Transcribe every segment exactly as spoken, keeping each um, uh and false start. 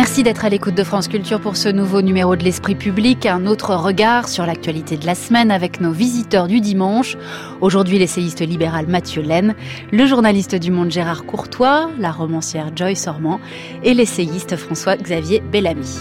Merci d'être à l'écoute de France Culture pour ce nouveau numéro de l'Esprit public, un autre regard sur l'actualité de la semaine avec nos visiteurs du dimanche. Aujourd'hui, l'essayiste libéral Mathieu Laine, le journaliste du Monde Gérard Courtois, la romancière Joyce Ormand et l'essayiste François-Xavier Bellamy.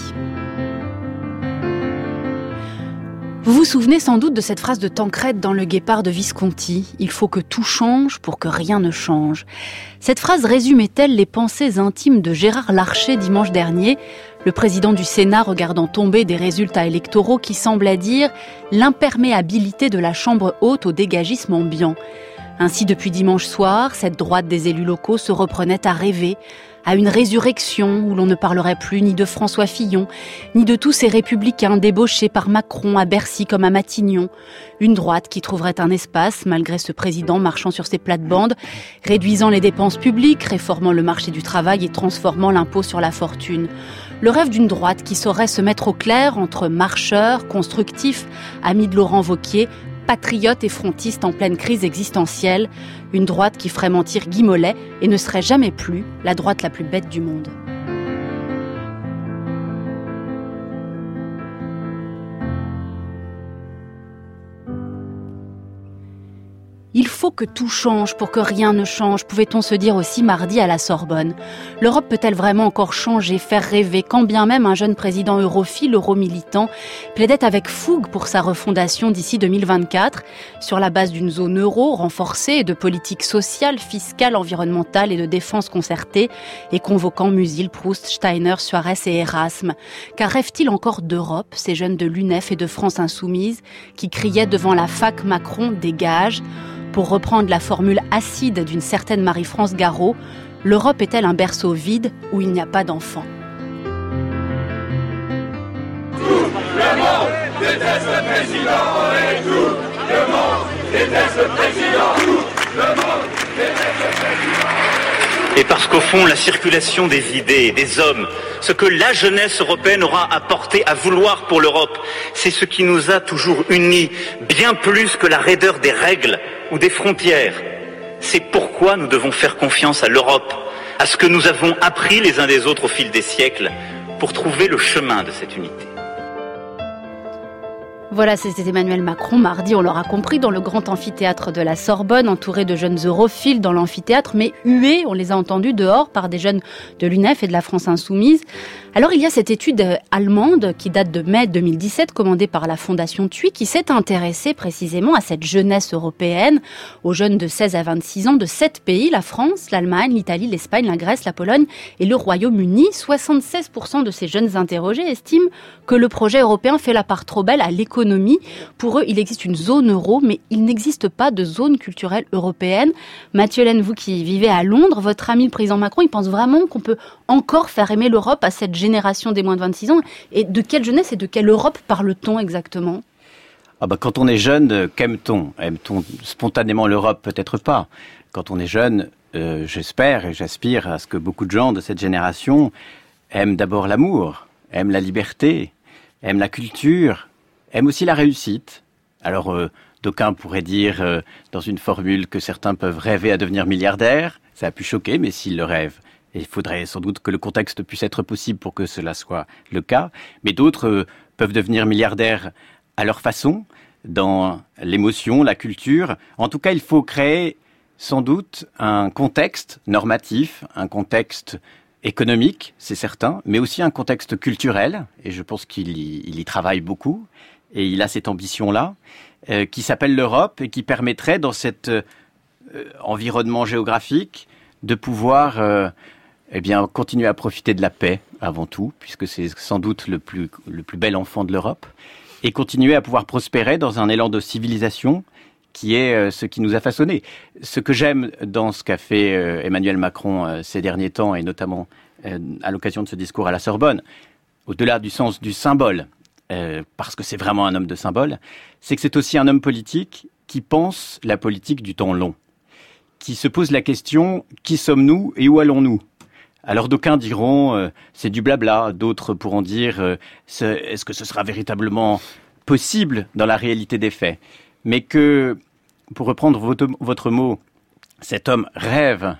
Vous vous souvenez sans doute de cette phrase de Tancrède dans Le Guépard de Visconti « Il faut que tout change pour que rien ne change ». Cette phrase résumait-elle les pensées intimes de Gérard Larcher dimanche dernier, le président du Sénat regardant tomber des résultats électoraux qui semblaient dire l'imperméabilité de la Chambre haute au dégagisme ambiant. Ainsi, depuis dimanche soir, cette droite des élus locaux se reprenait à rêver, à une résurrection où l'on ne parlerait plus ni de François Fillon, ni de tous ces républicains débauchés par Macron à Bercy comme à Matignon. Une droite qui trouverait un espace, malgré ce président marchant sur ses plates-bandes, réduisant les dépenses publiques, réformant le marché du travail et transformant l'impôt sur la fortune. Le rêve d'une droite qui saurait se mettre au clair entre marcheurs, constructifs, amis de Laurent Wauquiez, patriote et frontiste en pleine crise existentielle, une droite qui ferait mentir Guy Mollet et ne serait jamais plus la droite la plus bête du monde. Il faut que tout change pour que rien ne change, pouvait-on se dire aussi mardi à la Sorbonne. L'Europe peut-elle vraiment encore changer, faire rêver, quand bien même un jeune président europhile, euromilitant, plaidait avec fougue pour sa refondation d'ici deux mille vingt-quatre, sur la base d'une zone euro renforcée et de politiques sociales, fiscales, environnementales et de défense concertée, et convoquant Musil, Proust, Steiner, Suarez et Erasme. Car rêvent-ils encore d'Europe, ces jeunes de l'U N E F et de France Insoumise, qui criaient devant la fac Macron « Dégage ». Pour reprendre la formule acide d'une certaine Marie-France Garot, l'Europe est-elle un berceau vide où il n'y a pas d'enfants ? Tout le monde déteste le président et tout le monde déteste le président. Tout le monde déteste le président. Et parce qu'au fond, la circulation des idées, des hommes, ce que la jeunesse européenne aura apporté à vouloir pour l'Europe, c'est ce qui nous a toujours unis, bien plus que la raideur des règles ou des frontières. C'est pourquoi nous devons faire confiance à l'Europe, à ce que nous avons appris les uns des autres au fil des siècles, pour trouver le chemin de cette unité. Voilà, c'était Emmanuel Macron, mardi, on l'aura compris, dans le grand amphithéâtre de la Sorbonne, entouré de jeunes europhiles dans l'amphithéâtre, mais hués, on les a entendus dehors par des jeunes de l'U N E F et de la France Insoumise. Alors, il y a cette étude allemande qui date de mai deux mille dix-sept, commandée par la Fondation TUI, qui s'est intéressée précisément à cette jeunesse européenne, aux jeunes de seize à vingt-six ans de sept pays, la France, l'Allemagne, l'Italie, l'Espagne, la Grèce, la Pologne et le Royaume-Uni. soixante-seize pour cent de ces jeunes interrogés estiment que le projet européen fait la part trop belle à l'économie. Pour eux, il existe une zone euro, mais il n'existe pas de zone culturelle européenne. Mathieu Laine, vous qui vivez à Londres, votre ami le président Macron, il pense vraiment qu'on peut encore faire aimer l'Europe à cette génération des moins de vingt-six ans. Et de quelle jeunesse et de quelle Europe parle-t-on exactement ? Ah bah quand on est jeune, qu'aime-t-on ? Aime-t-on spontanément l'Europe ? Peut-être pas. Quand on est jeune, euh, j'espère et j'aspire à ce que beaucoup de gens de cette génération aiment d'abord l'amour, aiment la liberté, aiment la culture, aiment aussi la réussite. Alors, euh, d'aucuns pourraient dire euh, dans une formule que certains peuvent rêver à devenir milliardaires. Ça a pu choquer, mais s'ils le rêvent, il faudrait sans doute que le contexte puisse être possible pour que cela soit le cas. Mais d'autres euh, peuvent devenir milliardaires à leur façon, dans l'émotion, la culture. En tout cas, il faut créer sans doute un contexte normatif, un contexte économique, c'est certain, mais aussi un contexte culturel, et je pense qu'il y, il y travaille beaucoup, et il a cette ambition-là, euh, qui s'appelle l'Europe, et qui permettrait, dans cet euh, environnement géographique, de pouvoir euh, eh bien, continuer à profiter de la paix, avant tout, puisque c'est sans doute le plus, le plus bel enfant de l'Europe, et continuer à pouvoir prospérer dans un élan de civilisation qui est euh, ce qui nous a façonnés. Ce que j'aime dans ce qu'a fait euh, Emmanuel Macron euh, ces derniers temps, et notamment euh, à l'occasion de ce discours à la Sorbonne, au-delà du sens du symbole, euh, parce que c'est vraiment un homme de symbole, c'est que c'est aussi un homme politique qui pense la politique du temps long, qui se pose la question « qui sommes-nous et où allons-nous ?» Alors d'aucuns diront euh, « c'est du blabla », d'autres pourront dire euh, « est-ce que ce sera véritablement possible dans la réalité des faits ?» Mais que, pour reprendre votre, votre mot, cet homme rêve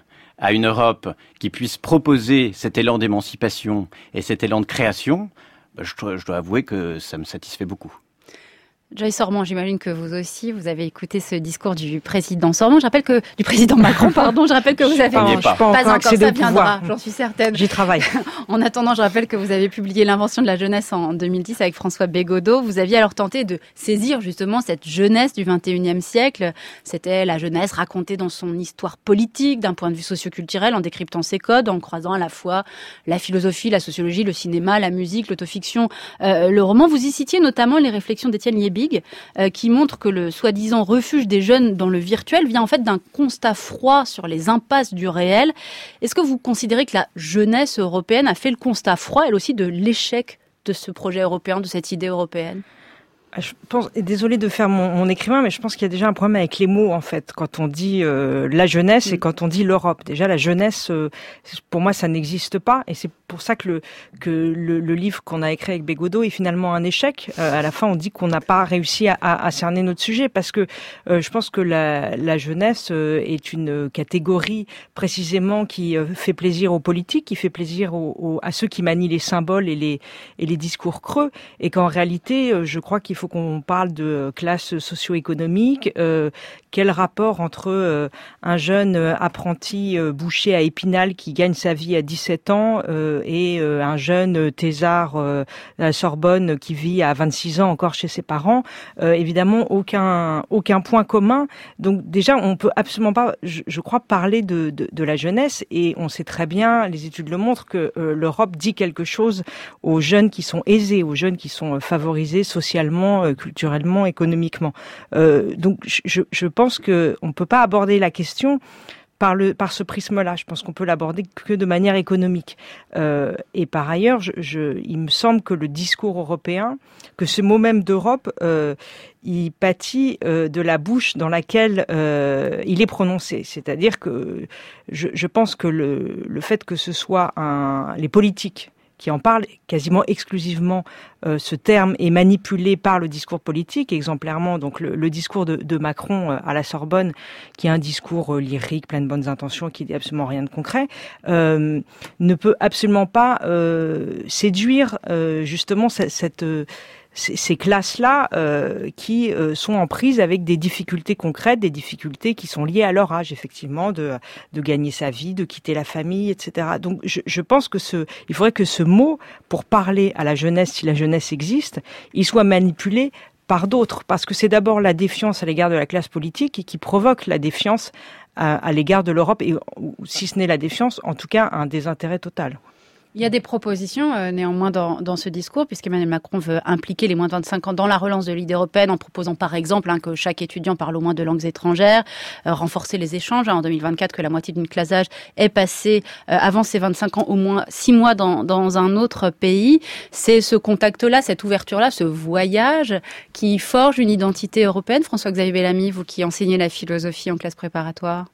à une Europe qui puisse proposer cet élan d'émancipation et cet élan de création, ben, je, je dois avouer que ça me satisfait beaucoup. Joyce Sormand, j'imagine que vous aussi, vous avez écouté ce discours du président Sormand. Je rappelle que, du président Macron, pardon, je rappelle que vous avez... Pas, je suis pas, pas encore, encore ça viendra, j'en suis certaine. J'y travaille. En attendant, je rappelle que vous avez publié L'invention de la jeunesse en deux mille dix avec François Bégodeau. Vous aviez alors tenté de saisir justement cette jeunesse du vingt et unième siècle. C'était la jeunesse racontée dans son histoire politique, d'un point de vue socioculturel, en décryptant ses codes, en croisant à la fois la philosophie, la sociologie, le cinéma, la musique, l'autofiction, euh, le roman. Vous y citiez notamment les réflexions d'Étienne Liebig, Euh, qui montre que le soi-disant refuge des jeunes dans le virtuel vient en fait d'un constat froid sur les impasses du réel. Est-ce que vous considérez que la jeunesse européenne a fait le constat froid, elle aussi, de l'échec de ce projet européen, de cette idée européenne ? Je pense, et désolé de faire mon, mon écrivain, mais je pense qu'il y a déjà un problème avec les mots, en fait, quand on dit euh, la jeunesse et quand on dit l'Europe. Déjà, la jeunesse, euh, pour moi, ça n'existe pas, et c'est pour ça que le, que le, le livre qu'on a écrit avec Bégodeau est finalement un échec. Euh, à la fin, on dit qu'on n'a pas réussi à, à, à cerner notre sujet, parce que euh, je pense que la, la jeunesse euh, est une catégorie précisément qui euh, fait plaisir aux politiques, qui fait plaisir aux, aux, à ceux qui manient les symboles et les, et les discours creux, et qu'en réalité, euh, je crois qu'il faut Il faut qu'on parle de classe socio-économique. Euh, quel rapport entre euh, un jeune apprenti euh, boucher à Épinal qui gagne sa vie à dix-sept ans euh, et euh, un jeune thésard euh, à la Sorbonne qui vit à vingt-six ans encore chez ses parents? euh, Évidemment, aucun aucun point commun. Donc déjà, on peut absolument pas, je, je crois, parler de, de, de la jeunesse. Et on sait très bien, les études le montrent, que euh, l'Europe dit quelque chose aux jeunes qui sont aisés, aux jeunes qui sont euh, favorisés socialement, culturellement, économiquement. Euh, donc, je, je pense que on peut pas aborder la question par le par ce prisme-là. Je pense qu'on peut l'aborder que de manière économique. Euh, et par ailleurs, je, je, il me semble que le discours européen, que ce mot même d'Europe, euh, il pâtit euh, de la bouche dans laquelle euh, il est prononcé. C'est-à-dire que je, je pense que le, le fait que ce soit un, les politiques qui en parle quasiment exclusivement, euh, ce terme est manipulé par le discours politique, exemplairement donc le, le discours de, de Macron euh, à la Sorbonne, qui est un discours euh, lyrique, plein de bonnes intentions, qui dit absolument rien de concret, euh, ne peut absolument pas euh, séduire euh, justement cette, cette euh, Ces, ces classes-là euh, qui euh, sont en prise avec des difficultés concrètes, des difficultés qui sont liées à leur âge, effectivement, de, de gagner sa vie, de quitter la famille, et cetera. Donc, je, je pense que ce, il faudrait que ce mot, pour parler à la jeunesse, si la jeunesse existe, il soit manipulé par d'autres, parce que c'est d'abord la défiance à l'égard de la classe politique qui provoque la défiance à, à l'égard de l'Europe, et si ce n'est la défiance, en tout cas un désintérêt total. Il y a des propositions euh, néanmoins dans, dans ce discours, puisqu'Emmanuel Macron veut impliquer les moins de vingt-cinq ans dans la relance de l'idée européenne en proposant par exemple hein, que chaque étudiant parle au moins deux langues étrangères, euh, renforcer les échanges. Hein, en deux mille vingt-quatre, que la moitié d'une classe d'âge est passée euh, avant ses vingt-cinq ans au moins six mois dans, dans un autre pays. C'est ce contact-là, cette ouverture-là, ce voyage qui forge une identité européenne. François-Xavier Bellamy, vous qui enseignez la philosophie en classe préparatoire.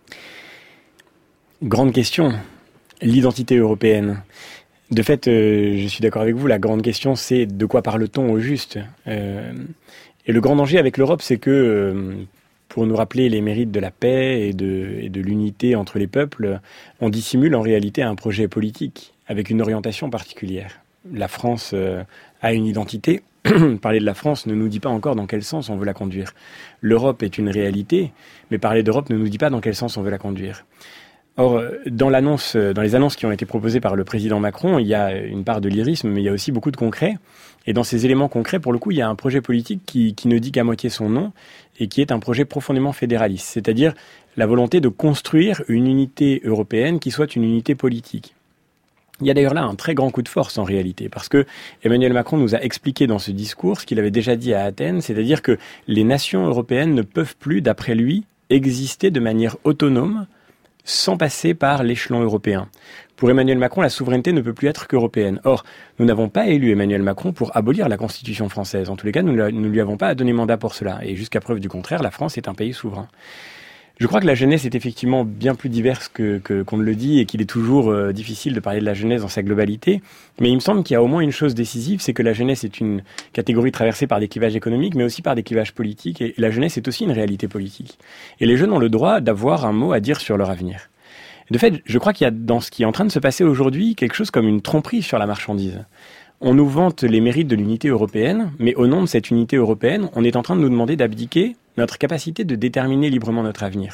Grande question. L'identité européenne. De fait, euh, je suis d'accord avec vous, la grande question, c'est de quoi parle-t-on au juste euh, Et le grand danger avec l'Europe, c'est que, euh, pour nous rappeler les mérites de la paix et de, et de l'unité entre les peuples, on dissimule en réalité un projet politique avec une orientation particulière. La France euh, a une identité. Parler de la France ne nous dit pas encore dans quel sens on veut la conduire. L'Europe est une réalité, mais parler d'Europe ne nous dit pas dans quel sens on veut la conduire. Or, dans l'annonce, dans les annonces qui ont été proposées par le président Macron, il y a une part de lyrisme, mais il y a aussi beaucoup de concret. Et dans ces éléments concrets, pour le coup, il y a un projet politique qui, qui ne dit qu'à moitié son nom et qui est un projet profondément fédéraliste. C'est-à-dire la volonté de construire une unité européenne qui soit une unité politique. Il y a d'ailleurs là un très grand coup de force en réalité, parce que Emmanuel Macron nous a expliqué dans ce discours ce qu'il avait déjà dit à Athènes, c'est-à-dire que les nations européennes ne peuvent plus, d'après lui, exister de manière autonome sans passer par l'échelon européen. Pour Emmanuel Macron, la souveraineté ne peut plus être qu'européenne. Or, nous n'avons pas élu Emmanuel Macron pour abolir la Constitution française. En tous les cas, nous ne lui avons pas donné mandat pour cela. Et jusqu'à preuve du contraire, la France est un pays souverain. Je crois que la jeunesse est effectivement bien plus diverse que, que, qu'on ne le dit et qu'il est toujours euh, difficile de parler de la jeunesse dans sa globalité. Mais il me semble qu'il y a au moins une chose décisive, c'est que la jeunesse est une catégorie traversée par des clivages économiques, mais aussi par des clivages politiques. Et la jeunesse est aussi une réalité politique. Et les jeunes ont le droit d'avoir un mot à dire sur leur avenir. De fait, je crois qu'il y a dans ce qui est en train de se passer aujourd'hui quelque chose comme une tromperie sur la marchandise. On nous vante les mérites de l'unité européenne, mais au nom de cette unité européenne, on est en train de nous demander d'abdiquer notre capacité de déterminer librement notre avenir.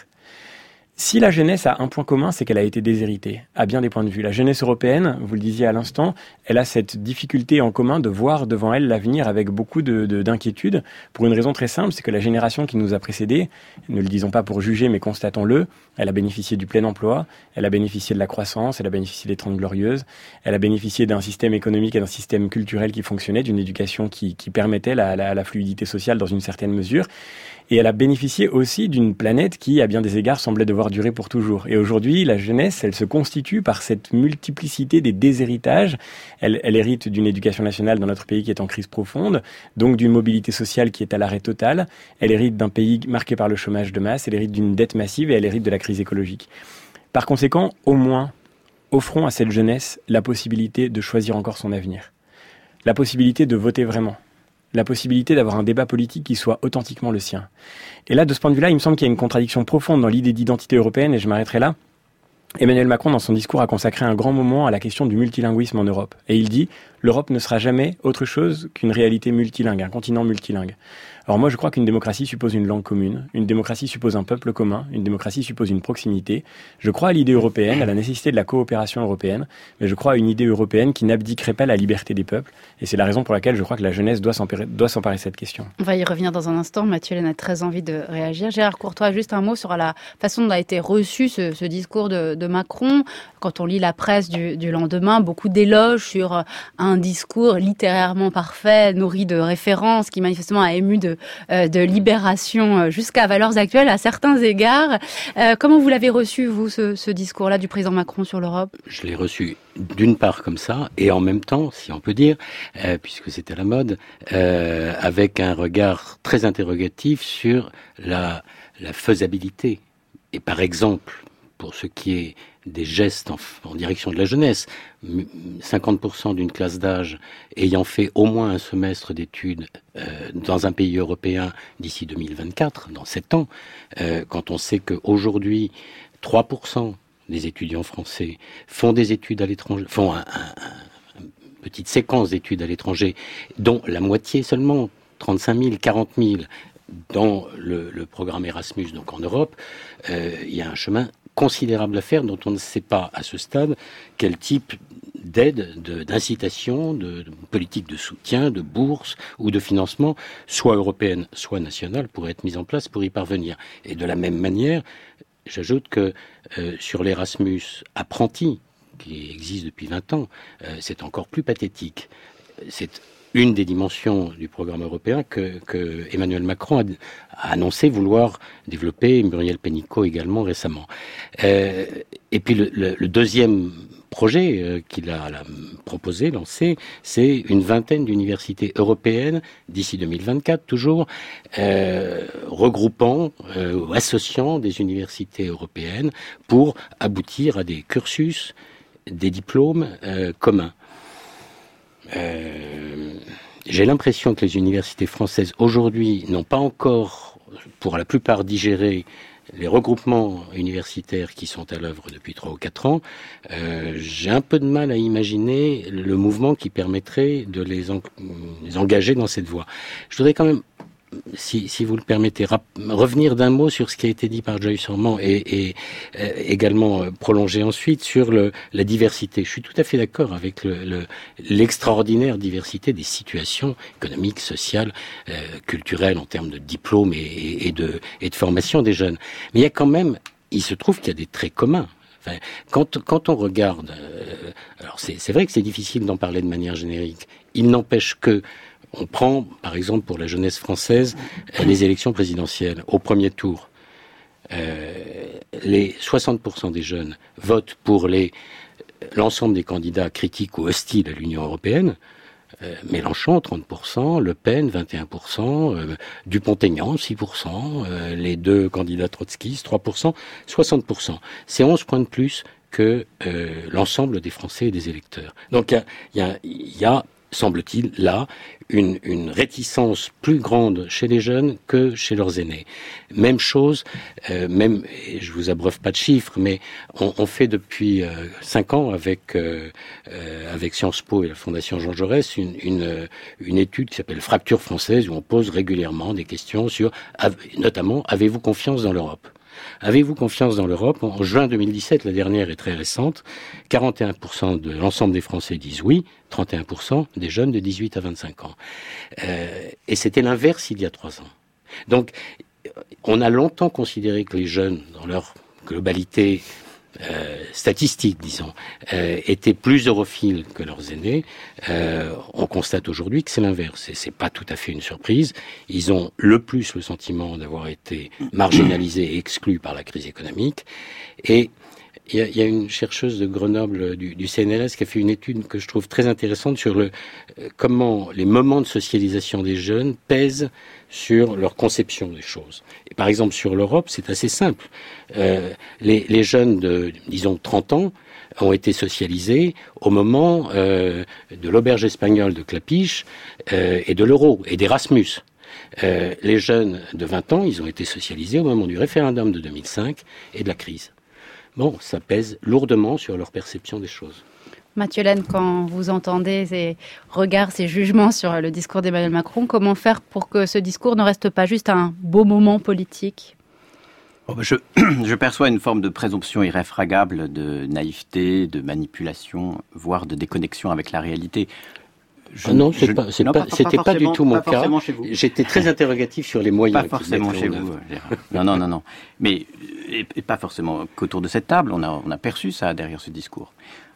Si la jeunesse a un point commun, c'est qu'elle a été déshéritée, à bien des points de vue. La jeunesse européenne, vous le disiez à l'instant, elle a cette difficulté en commun de voir devant elle l'avenir avec beaucoup de, de, d'inquiétude, pour une raison très simple, c'est que la génération qui nous a précédés, ne le disons pas pour juger, mais constatons-le, elle a bénéficié du plein emploi, elle a bénéficié de la croissance, elle a bénéficié des Trente Glorieuses, elle a bénéficié d'un système économique et d'un système culturel qui fonctionnait, d'une éducation qui, qui permettait la, la, la fluidité sociale dans une certaine mesure. Et elle a bénéficié aussi d'une planète qui, à bien des égards, semblait devoir durer pour toujours. Et aujourd'hui, la jeunesse, elle se constitue par cette multiplicité des déshéritages. Elle, elle hérite d'une éducation nationale dans notre pays qui est en crise profonde, donc d'une mobilité sociale qui est à l'arrêt total. Elle hérite d'un pays marqué par le chômage de masse, elle hérite d'une dette massive et elle hérite de la crise écologique. Par conséquent, au moins, offrons à cette jeunesse la possibilité de choisir encore son avenir. La possibilité de voter vraiment. La possibilité d'avoir un débat politique qui soit authentiquement le sien. Et là, de ce point de vue-là, il me semble qu'il y a une contradiction profonde dans l'idée d'identité européenne, et je m'arrêterai là. Emmanuel Macron, dans son discours, a consacré un grand moment à la question du multilinguisme en Europe. Et il dit, l'Europe ne sera jamais autre chose qu'une réalité multilingue, un continent multilingue. Alors moi, je crois qu'une démocratie suppose une langue commune, une démocratie suppose un peuple commun, une démocratie suppose une proximité. Je crois à l'idée européenne, à la nécessité de la coopération européenne, mais je crois à une idée européenne qui n'abdiquerait pas la liberté des peuples. Et c'est la raison pour laquelle je crois que la jeunesse doit s'emparer, doit s'emparer de cette question. On va y revenir dans un instant. Mathieu Hélène a très envie de réagir. Gérard Courtois, juste un mot sur la façon dont a été reçu ce, ce discours de, de Macron. Quand on lit la presse du, du lendemain, beaucoup d'éloges sur un discours littérairement parfait, nourri de références, qui manifestement a ému de de libération jusqu'à valeurs actuelles à certains égards. Euh, comment vous l'avez reçu, vous, ce, ce discours-là du président Macron sur l'Europe ? Je l'ai reçu d'une part comme ça, et en même temps, si on peut dire, euh, puisque c'était la mode, euh, avec un regard très interrogatif sur la, la faisabilité. Et par exemple, pour ce qui est des gestes en, en direction de la jeunesse, cinquante pour cent d'une classe d'âge ayant fait au moins un semestre d'études euh, dans un pays européen d'ici deux mille vingt-quatre, dans sept ans, euh, quand on sait qu'aujourd'hui, trois pour cent des étudiants français font des études à l'étranger, font un, un, une petite séquence d'études à l'étranger, dont la moitié seulement, trente-cinq mille, quarante mille, dans le, le programme Erasmus, donc en Europe, euh, il y a un chemin considérable à faire dont on ne sait pas à ce stade quel type d'aide, de, d'incitation, de, de politique de soutien, de bourse ou de financement, soit européenne, soit nationale, pourrait être mise en place pour y parvenir. Et de la même manière, j'ajoute que euh, sur l'Erasmus apprenti, qui existe depuis vingt ans, euh, c'est encore plus pathétique. C'est une des dimensions du programme européen que, que Emmanuel Macron a, a annoncé vouloir développer, Muriel Pénicaud également récemment. Euh, et puis le, le, le deuxième projet euh, qu'il a, a proposé, lancé, c'est une vingtaine d'universités européennes d'ici deux mille vingt-quatre, toujours euh, regroupant euh, ou associant des universités européennes pour aboutir à des cursus, des diplômes euh, communs. Euh, j'ai l'impression que les universités françaises aujourd'hui n'ont pas encore, pour la plupart, digéré les regroupements universitaires qui sont à l'œuvre depuis trois ou quatre ans. Euh, j'ai un peu de mal à imaginer le mouvement qui permettrait de les, en, les engager dans cette voie. Je voudrais quand même, si, si vous le permettez, rap- revenir d'un mot sur ce qui a été dit par Joyce Orman et, et euh, également euh, prolonger ensuite sur le, la diversité. Je suis tout à fait d'accord avec le, le, l'extraordinaire diversité des situations économiques, sociales, euh, culturelles en termes de diplômes et, et, et, de, et de formation des jeunes. Mais il y a quand même, il se trouve qu'il y a des traits communs. Enfin, quand, quand on regarde, euh, alors c'est, c'est vrai que c'est difficile d'en parler de manière générique. Il n'empêche que on prend, par exemple, pour la jeunesse française, les élections présidentielles. Au premier tour, euh, les soixante pour cent des jeunes votent pour les, l'ensemble des candidats critiques ou hostiles à l'Union européenne. Euh, Mélenchon, trente pour cent, Le Pen, vingt et un pour cent, euh, Dupont-Aignan, six pour cent, euh, les deux candidats trotskistes, trois pour cent, soixante pour cent. C'est onze points de plus que euh, l'ensemble des Français et des électeurs. Donc il y a, y a semble-t-il, là, une, une réticence plus grande chez les jeunes que chez leurs aînés. Même chose, euh, même, et je vous abreuve pas de chiffres, mais on, on fait depuis euh, cinq ans avec euh, euh, avec Sciences Po et la Fondation Jean Jaurès une, une, une étude qui s'appelle Fracture française, où on pose régulièrement des questions sur, notamment, avez-vous confiance dans l'Europe ? Avez-vous confiance dans l'Europe ? En juin deux mille dix-sept, la dernière est très récente, quarante et un pour cent de l'ensemble des Français disent oui, trente et un pour cent des jeunes de dix-huit à vingt-cinq ans. Euh, et c'était l'inverse il y a trois ans. Donc, on a longtemps considéré que les jeunes, dans leur globalité euh, statistique, disons, euh, étaient plus europhiles que leurs aînés. Euh, on constate aujourd'hui que c'est l'inverse. Et c'est pas tout à fait une surprise. Ils ont le plus le sentiment d'avoir été marginalisés et exclus par la crise économique. Et il y a, il y a une chercheuse de Grenoble du, du C N R S qui a fait une étude que je trouve très intéressante sur le euh, comment les moments de socialisation des jeunes pèsent sur leur conception des choses. Et par exemple, sur l'Europe, c'est assez simple. Euh, les, les jeunes de, disons, trente ans ont été socialisés au moment euh, de l'auberge espagnole de Clapiche euh, et de l'euro et d'Erasmus. Euh, les jeunes de vingt ans, ils ont été socialisés au moment du référendum de deux mille cinq et de la crise. Bon, ça pèse lourdement sur leur perception des choses. Mathieu Laine, quand vous entendez ces regards, ces jugements sur le discours d'Emmanuel Macron, comment faire pour que ce discours ne reste pas juste un beau moment politique ? Oh ben je, je perçois une forme de présomption irréfragable, de naïveté, de manipulation, voire de déconnexion avec la réalité. Je, ah non, c'est je, pas, c'est non, pas, pas, c'était pas, pas du tout mon pas cas. J'étais très interrogatif sur les moyens. Pas forcément chez vous, Gérard. Non, non, non, non. Mais et, et pas forcément qu'autour de cette table, on a, on a perçu ça derrière ce discours.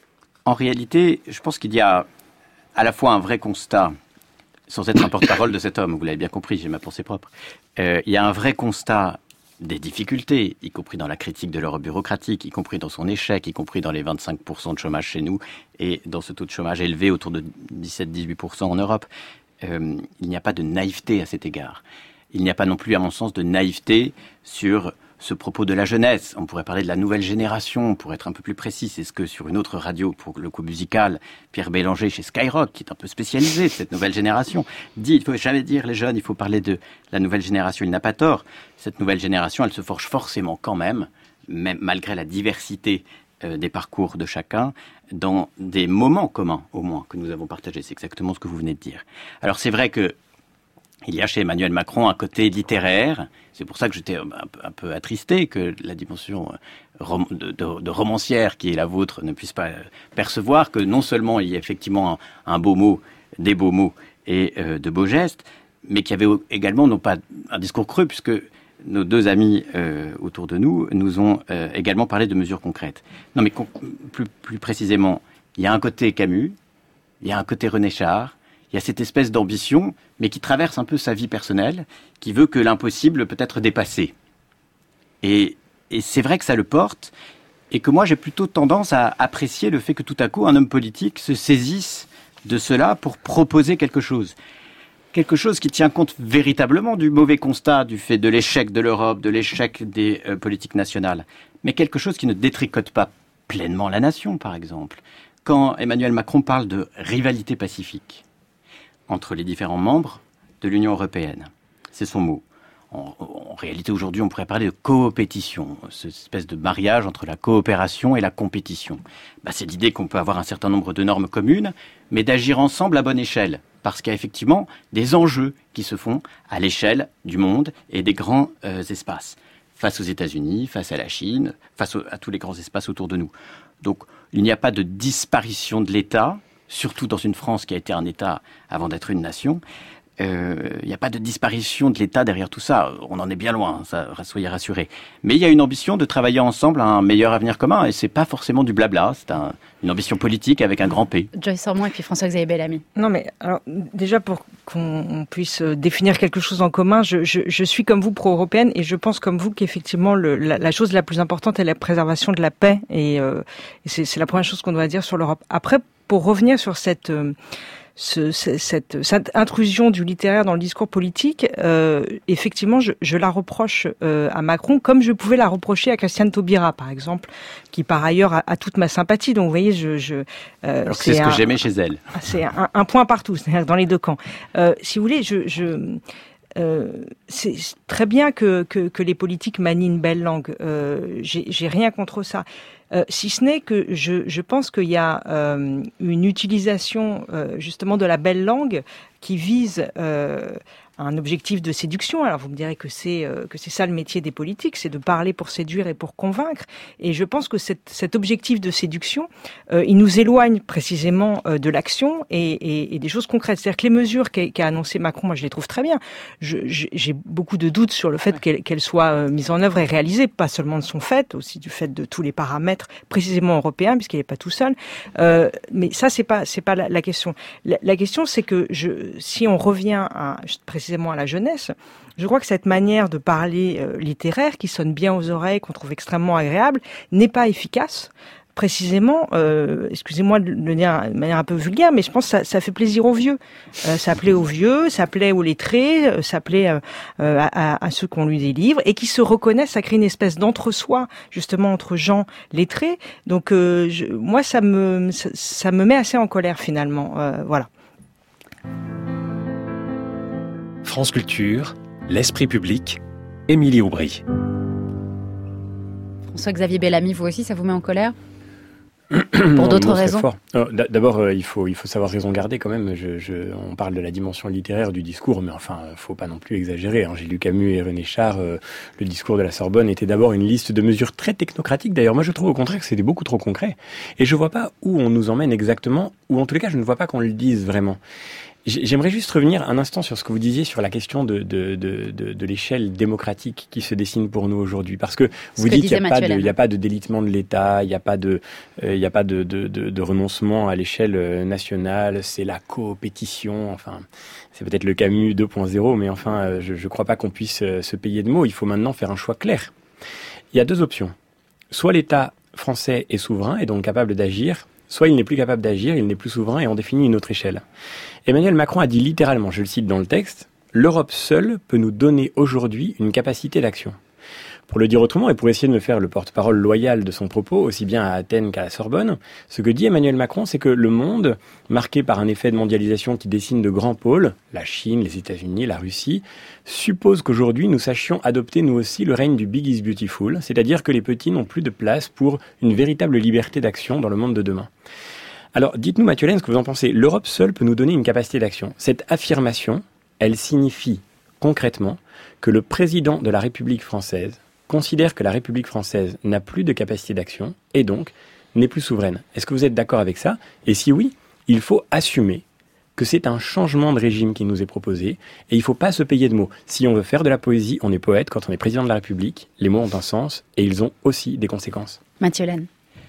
En réalité, je pense qu'il y a à la fois un vrai constat, sans être un porte-parole de cet homme, vous l'avez bien compris, j'ai ma pensée propre. Euh, il y a un vrai constat des difficultés, y compris dans la critique de l'Europe bureaucratique, y compris dans son échec, y compris dans les vingt-cinq pour cent de chômage chez nous et dans ce taux de chômage élevé autour de dix-sept à dix-huit pour cent en Europe. Euh, il n'y a pas de naïveté à cet égard. Il n'y a pas non plus, à mon sens, de naïveté sur ce propos de la jeunesse. On pourrait parler de la nouvelle génération, pour être un peu plus précis. C'est ce que, sur une autre radio, pour le coup musical, Pierre Bélanger, chez Skyrock, qui est un peu spécialisé de cette nouvelle génération, dit, il ne faut jamais dire les jeunes, il faut parler de la nouvelle génération. Il n'a pas tort. Cette nouvelle génération, elle se forge forcément quand même, même malgré la diversité euh, des parcours de chacun, dans des moments communs, au moins, que nous avons partagés. C'est exactement ce que vous venez de dire. Alors c'est vrai que il y a chez Emmanuel Macron un côté littéraire. C'est pour ça que j'étais un peu, un peu attristé que la dimension rom- de, de, de romancière qui est la vôtre ne puisse pas percevoir que non seulement il y a effectivement un, un beau mot, des beaux mots et euh, de beaux gestes, mais qu'il y avait également non pas un discours creux, puisque nos deux amis euh, autour de nous nous ont euh, également parlé de mesures concrètes. Non, mais con- plus, plus précisément, il y a un côté Camus, il y a un côté René Char. Il y a cette espèce d'ambition, mais qui traverse un peu sa vie personnelle, qui veut que l'impossible peut être dépassé. Et, et c'est vrai que ça le porte, et que moi j'ai plutôt tendance à apprécier le fait que tout à coup un homme politique se saisisse de cela pour proposer quelque chose. Quelque chose qui tient compte véritablement du mauvais constat, du fait de l'échec de l'Europe, de l'échec des euh, politiques nationales, mais quelque chose qui ne détricote pas pleinement la nation, par exemple. Quand Emmanuel Macron parle de rivalité pacifique entre les différents membres de l'Union européenne. C'est son mot. En, en réalité, aujourd'hui, on pourrait parler de coopétition, cette espèce de mariage entre la coopération et la compétition. Bah, c'est l'idée qu'on peut avoir un certain nombre de normes communes, mais d'agir ensemble à bonne échelle, parce qu'il y a effectivement des enjeux qui se font à l'échelle du monde et des grands euh, espaces, face aux États-Unis, face à la Chine, face au, à tous les grands espaces autour de nous. Donc, il n'y a pas de disparition de l'État, surtout dans une France qui a été un État avant d'être une nation. Il euh, n'y a pas de disparition de l'État derrière tout ça. On en est bien loin, ça, soyez rassurés. Mais il y a une ambition de travailler ensemble à un meilleur avenir commun. Et c'est pas forcément du blabla, c'est un, une ambition politique avec un grand P. Joyce Ormond et puis François-Xavier Bellamy. Non mais alors, déjà pour qu'on puisse définir quelque chose en commun, je, je, je suis comme vous pro-européenne et je pense comme vous qu'effectivement le, la, la chose la plus importante est la préservation de la paix. Et, euh, et c'est, c'est la première chose qu'on doit dire sur l'Europe. Après, pour revenir sur cette... Euh, ce, cette, cette intrusion du littéraire dans le discours politique, euh, effectivement, je, je la reproche euh, à Macron, comme je pouvais la reprocher à Christiane Taubira, par exemple, qui par ailleurs a, a toute ma sympathie. Donc, vous voyez, je, je euh, alors que c'est, c'est ce un, que j'aimais chez elle. C'est un, un point partout, c'est-à-dire dans les deux camps. Euh, si vous voulez, je, je Euh, c'est très bien que, que, que les politiques manient une belle langue. Euh, j'ai, j'ai rien contre ça. Euh, si ce n'est que je, je pense qu'il y a euh, une utilisation euh, justement de la belle langue qui vise euh, un objectif de séduction. Alors vous me direz que c'est euh, que c'est ça le métier des politiques, c'est de parler pour séduire et pour convaincre. Et je pense que cet, cet objectif de séduction, euh, il nous éloigne précisément euh, de l'action et, et, et des choses concrètes. C'est-à-dire que les mesures qu'a, qu'a annoncées Macron, moi je les trouve très bien. Je, je, j'ai beaucoup de doutes sur le fait qu'elles, qu'elles soient euh, mises en œuvre et réalisées, pas seulement de son fait, aussi du fait de tous les paramètres précisément européens, puisqu'il n'est pas tout seul. Euh, mais ça c'est pas c'est pas la, la question. La, la question c'est que je, si on revient à, précisément à la jeunesse, je crois que cette manière de parler euh, littéraire, qui sonne bien aux oreilles, qu'on trouve extrêmement agréable, n'est pas efficace. Précisément, euh, excusez-moi de le dire de manière un peu vulgaire, mais je pense que ça, ça fait plaisir aux vieux. Euh, ça plaît aux vieux, ça plaît aux lettrés, euh, ça plaît euh, à, à ceux qui ont lu des livres et qui se reconnaissent. Ça crée une espèce d'entre-soi, justement, entre gens lettrés. Donc, euh, je, moi, ça me, ça, ça me met assez en colère, finalement. Euh, voilà. France Culture, l'esprit public, Émilie Aubry. François-Xavier Bellamy, vous aussi, ça vous met en colère ? Pour d'autres non, raisons. Fort. D'abord, euh, il faut il faut savoir raison garder quand même. Je, je, on parle de la dimension littéraire du discours, mais enfin, faut pas non plus exagérer. Hein. J'ai lu Camus et René Char. Euh, le discours de la Sorbonne était d'abord une liste de mesures très technocratiques. D'ailleurs, moi, je trouve au contraire que c'était beaucoup trop concret. Et je vois pas où on nous emmène exactement, ou en tous les cas, je ne vois pas qu'on le dise vraiment. J'aimerais juste revenir un instant sur ce que vous disiez sur la question de, de, de, de, de l'échelle démocratique qui se dessine pour nous aujourd'hui. Parce que vous dites qu'il n'y a pas de, il n'y a pas de délitement de l'État, il n'y a pas de, euh, il n'y a pas de, de, de, de renoncement à l'échelle nationale, c'est la coopétition, enfin, c'est peut-être le Camus deux point zéro, mais enfin, je ne crois pas qu'on puisse se payer de mots. Il faut maintenant faire un choix clair. Il y a deux options. Soit l'État français est souverain et donc capable d'agir, soit il n'est plus capable d'agir, il n'est plus souverain et on définit une autre échelle. Emmanuel Macron a dit littéralement, je le cite dans le texte, « L'Europe seule peut nous donner aujourd'hui une capacité d'action ». Pour le dire autrement, et pour essayer de me faire le porte-parole loyal de son propos, aussi bien à Athènes qu'à la Sorbonne, ce que dit Emmanuel Macron, c'est que le monde, marqué par un effet de mondialisation qui dessine de grands pôles, la Chine, les États-Unis, la Russie, suppose qu'aujourd'hui nous sachions adopter nous aussi le règne du big is beautiful, c'est-à-dire que les petits n'ont plus de place pour une véritable liberté d'action dans le monde de demain. Alors, dites-nous, Mathieu Laine, ce que vous en pensez. L'Europe seule peut nous donner une capacité d'action. Cette affirmation, elle signifie concrètement que le président de la République française considère que la République française n'a plus de capacité d'action et donc n'est plus souveraine. Est-ce que vous êtes d'accord avec ça ? Et si oui, il faut assumer que c'est un changement de régime qui nous est proposé et il ne faut pas se payer de mots. Si on veut faire de la poésie, on est poète. Quand on est président de la République, les mots ont un sens et ils ont aussi des conséquences. Mathieu Laine.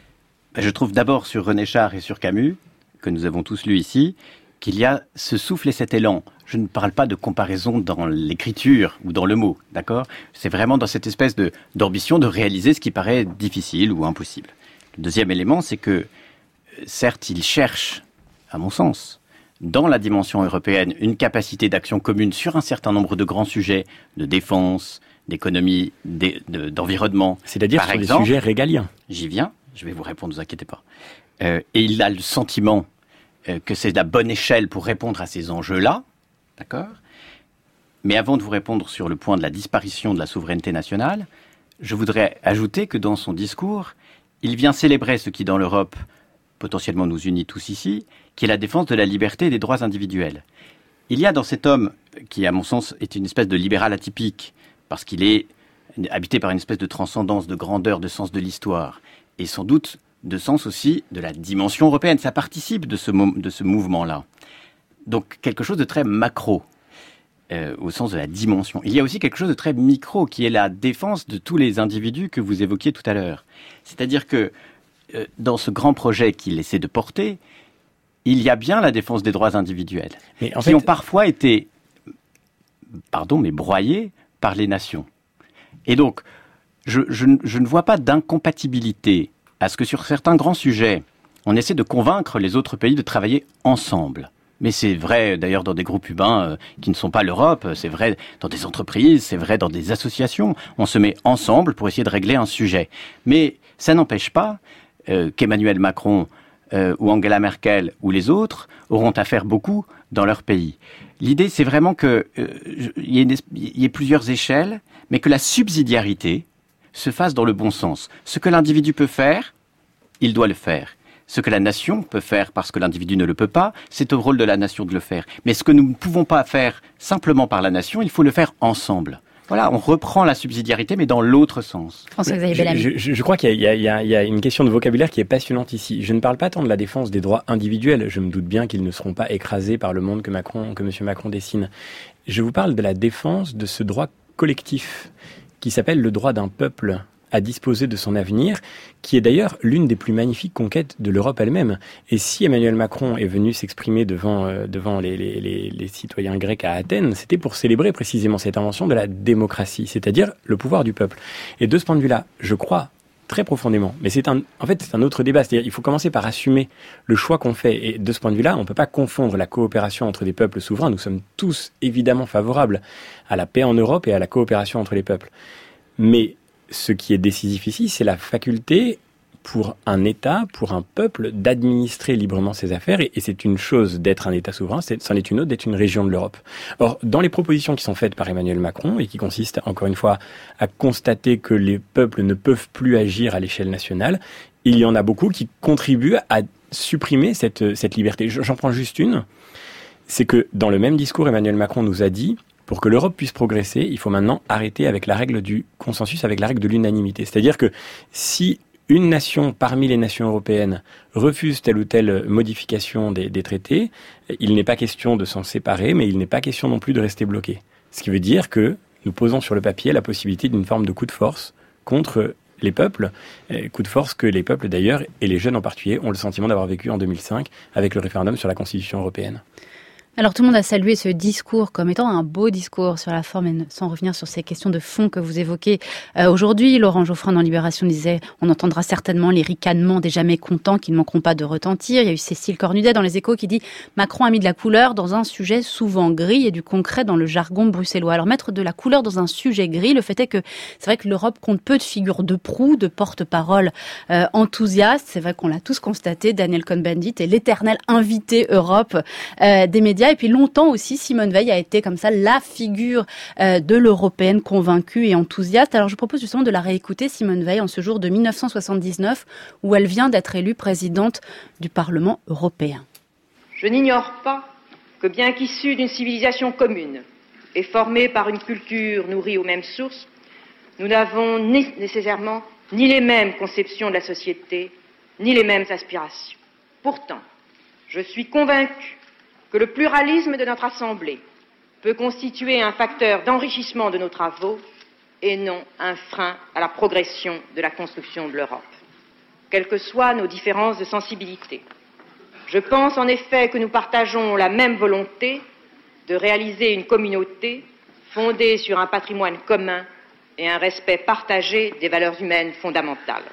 Je trouve d'abord sur René Char et sur Camus, que nous avons tous lus ici, qu'il y a ce souffle et cet élan. Je ne parle pas de comparaison dans l'écriture ou dans le mot, d'accord ? C'est vraiment dans cette espèce de, d'ambition de réaliser ce qui paraît difficile ou impossible. Le deuxième élément, c'est que, certes, il cherche, à mon sens, dans la dimension européenne, une capacité d'action commune sur un certain nombre de grands sujets, de défense, d'économie, de, d'environnement. C'est-à-dire par sur exemple, les sujets régaliens. J'y viens. Je vais vous répondre, ne vous inquiétez pas. Euh, et il a le sentiment euh, que c'est la bonne échelle pour répondre à ces enjeux-là, d'accord ? Mais avant de vous répondre sur le point de la disparition de la souveraineté nationale, je voudrais ajouter que dans son discours, il vient célébrer ce qui, dans l'Europe, potentiellement nous unit tous ici, qui est la défense de la liberté et des droits individuels. Il y a dans cet homme, qui à mon sens est une espèce de libéral atypique, parce qu'il est habité par une espèce de transcendance, de grandeur, de sens de l'histoire, et sans doute de sens aussi de la dimension européenne. Ça participe de ce, mo- de ce mouvement-là. Donc quelque chose de très macro, euh, au sens de la dimension. Il y a aussi quelque chose de très micro, qui est la défense de tous les individus que vous évoquiez tout à l'heure. C'est-à-dire que euh, dans ce grand projet qu'il essaie de porter, il y a bien la défense des droits individuels, mais en qui fait... ont parfois été, pardon, mais broyés par les nations. Et donc, Je, je, je ne vois pas d'incompatibilité à ce que sur certains grands sujets, on essaie de convaincre les autres pays de travailler ensemble. Mais c'est vrai d'ailleurs dans des groupes humains euh, qui ne sont pas l'Europe, c'est vrai dans des entreprises, c'est vrai dans des associations. On se met ensemble pour essayer de régler un sujet. Mais ça n'empêche pas euh, qu'Emmanuel Macron euh, ou Angela Merkel ou les autres auront à faire beaucoup dans leur pays. L'idée, c'est vraiment qu'il euh, y, y ait plusieurs échelles, mais que la subsidiarité se fasse dans le bon sens. Ce que l'individu peut faire, il doit le faire. Ce que la nation peut faire parce que l'individu ne le peut pas, c'est au rôle de la nation de le faire. Mais ce que nous ne pouvons pas faire simplement par la nation, il faut le faire ensemble. Voilà, on reprend la subsidiarité, mais dans l'autre sens. François-Xavier Bellamy. Je, je, je crois qu'il y a, il y, a, il y a une question de vocabulaire qui est passionnante ici. Je ne parle pas tant de la défense des droits individuels. Je me doute bien qu'ils ne seront pas écrasés par le monde que Macron, que M. Macron dessine. Je vous parle de la défense de ce droit collectif qui s'appelle le droit d'un peuple à disposer de son avenir, qui est d'ailleurs l'une des plus magnifiques conquêtes de l'Europe elle-même. Et si Emmanuel Macron est venu s'exprimer devant, euh, devant les, les, les, les citoyens grecs à Athènes, c'était pour célébrer précisément cette invention de la démocratie, c'est-à-dire le pouvoir du peuple. Et de ce point de vue-là, je crois très profondément, mais c'est un, en fait, c'est un autre débat, c'est-à-dire il faut commencer par assumer le choix qu'on fait. Et de ce point de vue-là, on ne peut pas confondre la coopération entre des peuples souverains. Nous sommes tous évidemment favorables à la paix en Europe et à la coopération entre les peuples. Mais ce qui est décisif ici, c'est la faculté pour un État, pour un peuple, d'administrer librement ses affaires. Et, et c'est une chose d'être un État souverain, c'est, c'en est une autre d'être une région de l'Europe. Or, dans les propositions qui sont faites par Emmanuel Macron, et qui consistent, encore une fois, à constater que les peuples ne peuvent plus agir à l'échelle nationale, il y en a beaucoup qui contribuent à supprimer cette, cette liberté. J'en prends juste une. C'est que, dans le même discours, Emmanuel Macron nous a dit: pour que l'Europe puisse progresser, il faut maintenant arrêter avec la règle du consensus, avec la règle de l'unanimité. C'est-à-dire que si une nation parmi les nations européennes refuse telle ou telle modification des, des traités, il n'est pas question de s'en séparer, mais il n'est pas question non plus de rester bloqué. Ce qui veut dire que nous posons sur le papier la possibilité d'une forme de coup de force contre les peuples, coup de force que les peuples d'ailleurs, et les jeunes en particulier, ont le sentiment d'avoir vécu en deux mille cinq avec le référendum sur la Constitution européenne. Alors tout le monde a salué ce discours comme étant un beau discours sur la forme, et sans revenir sur ces questions de fond que vous évoquez euh, aujourd'hui. Laurent Geoffrin dans Libération disait: on entendra certainement les ricanements des jamais contents qui ne manqueront pas de retentir. Il y a eu Cécile Cornudet dans Les Échos qui dit: Macron a mis de la couleur dans un sujet souvent gris et du concret dans le jargon bruxellois. Alors mettre de la couleur dans un sujet gris, le fait est que c'est vrai que l'Europe compte peu de figures de proue, de porte-parole euh, enthousiastes. C'est vrai qu'on l'a tous constaté. Daniel Cohn-Bendit est l'éternel invité Europe euh, des médias. Et puis longtemps aussi, Simone Veil a été comme ça la figure euh, de l'européenne convaincue et enthousiaste. Alors je propose justement de la réécouter, Simone Veil, en ce jour de mille neuf cent soixante-dix-neuf, où elle vient d'être élue présidente du Parlement européen. Je n'ignore pas que bien qu'issue d'une civilisation commune et formée par une culture nourrie aux mêmes sources, nous n'avons ni nécessairement ni les mêmes conceptions de la société, ni les mêmes aspirations. Pourtant, je suis convaincue que le pluralisme de notre Assemblée peut constituer un facteur d'enrichissement de nos travaux et non un frein à la progression de la construction de l'Europe. Quelles que soient nos différences de sensibilité, je pense en effet que nous partageons la même volonté de réaliser une communauté fondée sur un patrimoine commun et un respect partagé des valeurs humaines fondamentales.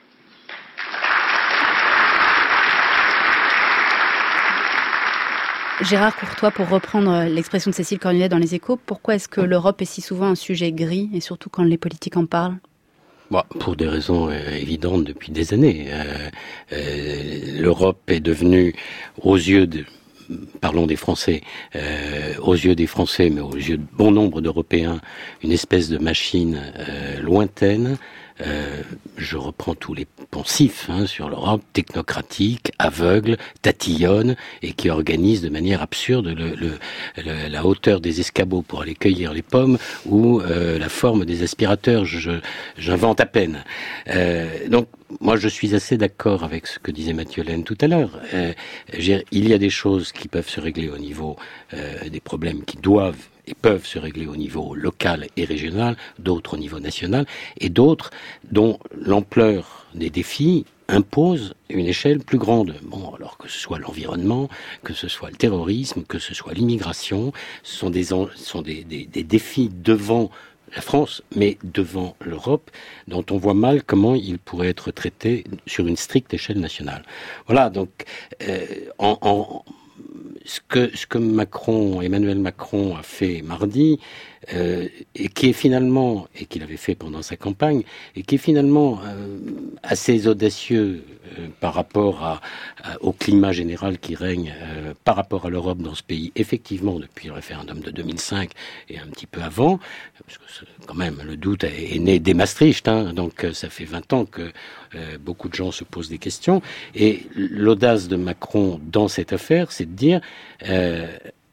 Gérard Courtois, pour reprendre l'expression de Cécile Cornudet dans Les Échos, pourquoi est-ce que l'Europe est si souvent un sujet gris, et surtout quand les politiques en parlent ? Bon, pour des raisons euh, évidentes depuis des années. Euh, euh, L'Europe est devenue, aux yeux de... Parlons des Français, euh, aux yeux des Français, mais aux yeux de bon nombre d'Européens, une espèce de machine euh, lointaine. Euh, je reprends tous les poncifs hein, sur l'Europe, technocratique, aveugle, tatillonne, et qui organise de manière absurde le, le, le, la hauteur des escabeaux pour aller cueillir les pommes ou euh, la forme des aspirateurs. Je, j'invente à peine. Euh, donc, moi, je suis assez d'accord avec ce que disait Mathieu Laine tout à l'heure. Euh, il y a des choses qui peuvent se régler au niveau euh, des problèmes qui doivent et peuvent se régler au niveau local et régional, d'autres au niveau national, et d'autres dont l'ampleur des défis impose une échelle plus grande. Bon, alors que ce soit l'environnement, que ce soit le terrorisme, que ce soit l'immigration, ce sont des, ce sont des, des, des défis devant la France, mais devant l'Europe, dont on voit mal comment ils pourraient être traités sur une stricte échelle nationale. Voilà, donc, euh, en, en ce que ce que Macron, Emmanuel Macron a fait mardi, euh, et qui est finalement, et qu'il avait fait pendant sa campagne, et qui est finalement euh, assez audacieux euh, par rapport à, à, au climat général qui règne euh, par rapport à l'Europe dans ce pays, effectivement depuis le référendum de deux mille cinq et un petit peu avant, parce que quand même le doute est, est né dès Maastricht, hein, donc ça fait vingt ans que euh, beaucoup de gens se posent des questions, et l'audace de Macron dans cette affaire, c'est de dire euh,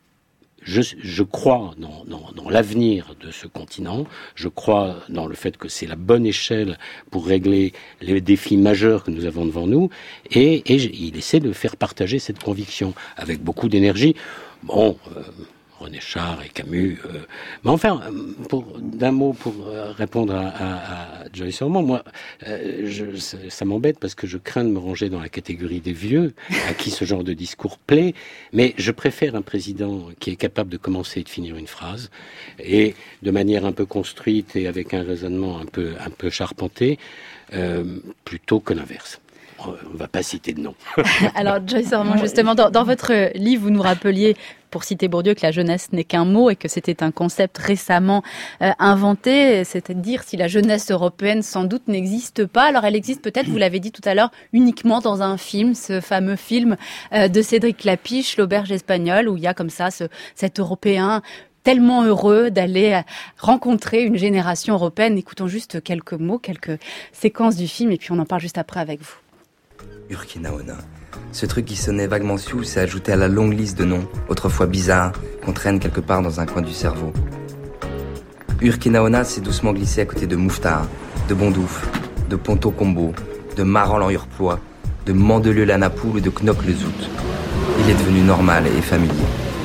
Je, je crois dans, dans, dans l'avenir de ce continent, je crois dans le fait que c'est la bonne échelle pour régler les défis majeurs que nous avons devant nous, et, et il essaie de faire partager cette conviction avec beaucoup d'énergie. Bon, euh, René Char et Camus, euh, mais enfin, pour, d'un mot pour euh, répondre à, à, à Joyce Ormond, moi, euh, je, ça, ça m'embête parce que je crains de me ranger dans la catégorie des vieux, à qui ce genre de discours plaît, mais je préfère un président qui est capable de commencer et de finir une phrase, et de manière un peu construite et avec un raisonnement un peu, un peu charpenté, euh, plutôt que l'inverse. On ne va pas citer de nom. Alors, Joyce Ormond, justement, dans, dans votre livre, vous nous rappeliez, pour citer Bourdieu, que la jeunesse n'est qu'un mot et que c'était un concept récemment euh, inventé. C'est-à-dire, si la jeunesse européenne, sans doute, n'existe pas, alors elle existe peut-être, vous l'avez dit tout à l'heure, uniquement dans un film, ce fameux film euh, de Cédric Clapiche, L'Auberge espagnole, où il y a comme ça ce, cet Européen tellement heureux d'aller rencontrer une génération européenne. Écoutons juste quelques mots, quelques séquences du film, et puis on en parle juste après avec vous. Urkinaona. Ce truc qui sonnait vaguement sioux s'est ajouté à la longue liste de noms, autrefois bizarres, qu'on traîne quelque part dans un coin du cerveau. Urkinaona s'est doucement glissé à côté de Mouffetard, de Bondouf, de Ponto Combo, de Maran-l'Enhurplois, de Mandelieu-la-Napoule ou de Knock-le-Zout. Il est devenu normal et familier.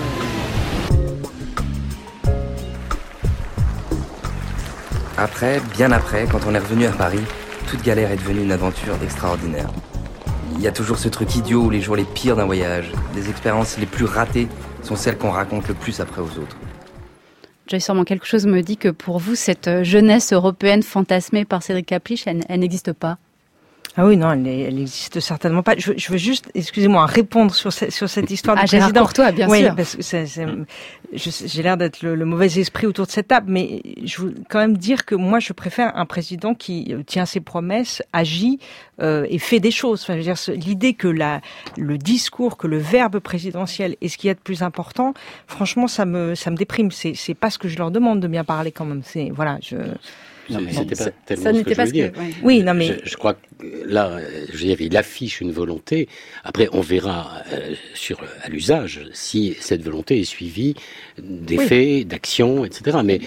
Après, bien après, quand on est revenu à Paris, toute galère est devenue une aventure extraordinaire. Il y a toujours ce truc idiot où les jours les pires d'un voyage, les expériences les plus ratées sont celles qu'on raconte le plus après aux autres. Joyce Ormond, quelque chose me dit que pour vous, cette jeunesse européenne fantasmée par Cédric Clapiche, elle, elle n'existe pas. Ah oui, non, elle n'existe certainement pas. Je, je veux juste, excusez-moi, répondre sur, ce, sur cette histoire ah, du président. Gérard Courtois, bien oui, sûr. Parce que c'est, c'est, je, j'ai l'air d'être le, le mauvais esprit autour de cette table, mais je veux quand même dire que moi, je préfère un président qui tient ses promesses, agit euh, et fait des choses. Enfin, je veux dire, l'idée que la, le discours, que le verbe présidentiel est ce qu'il y a de plus important, franchement, ça me, ça me déprime. C'est, c'est pas ce que je leur demande de bien parler quand même. C'est, voilà, je... Non, mais c'était pas tellement ça ce n'était que pas je veux ce que, dire. oui. oui, non mais je, je crois que là, je veux dire, il affiche une volonté. Après, on verra euh, sur à l'usage si cette volonté est suivie d'effets, oui. d'actions, et cetera. Mais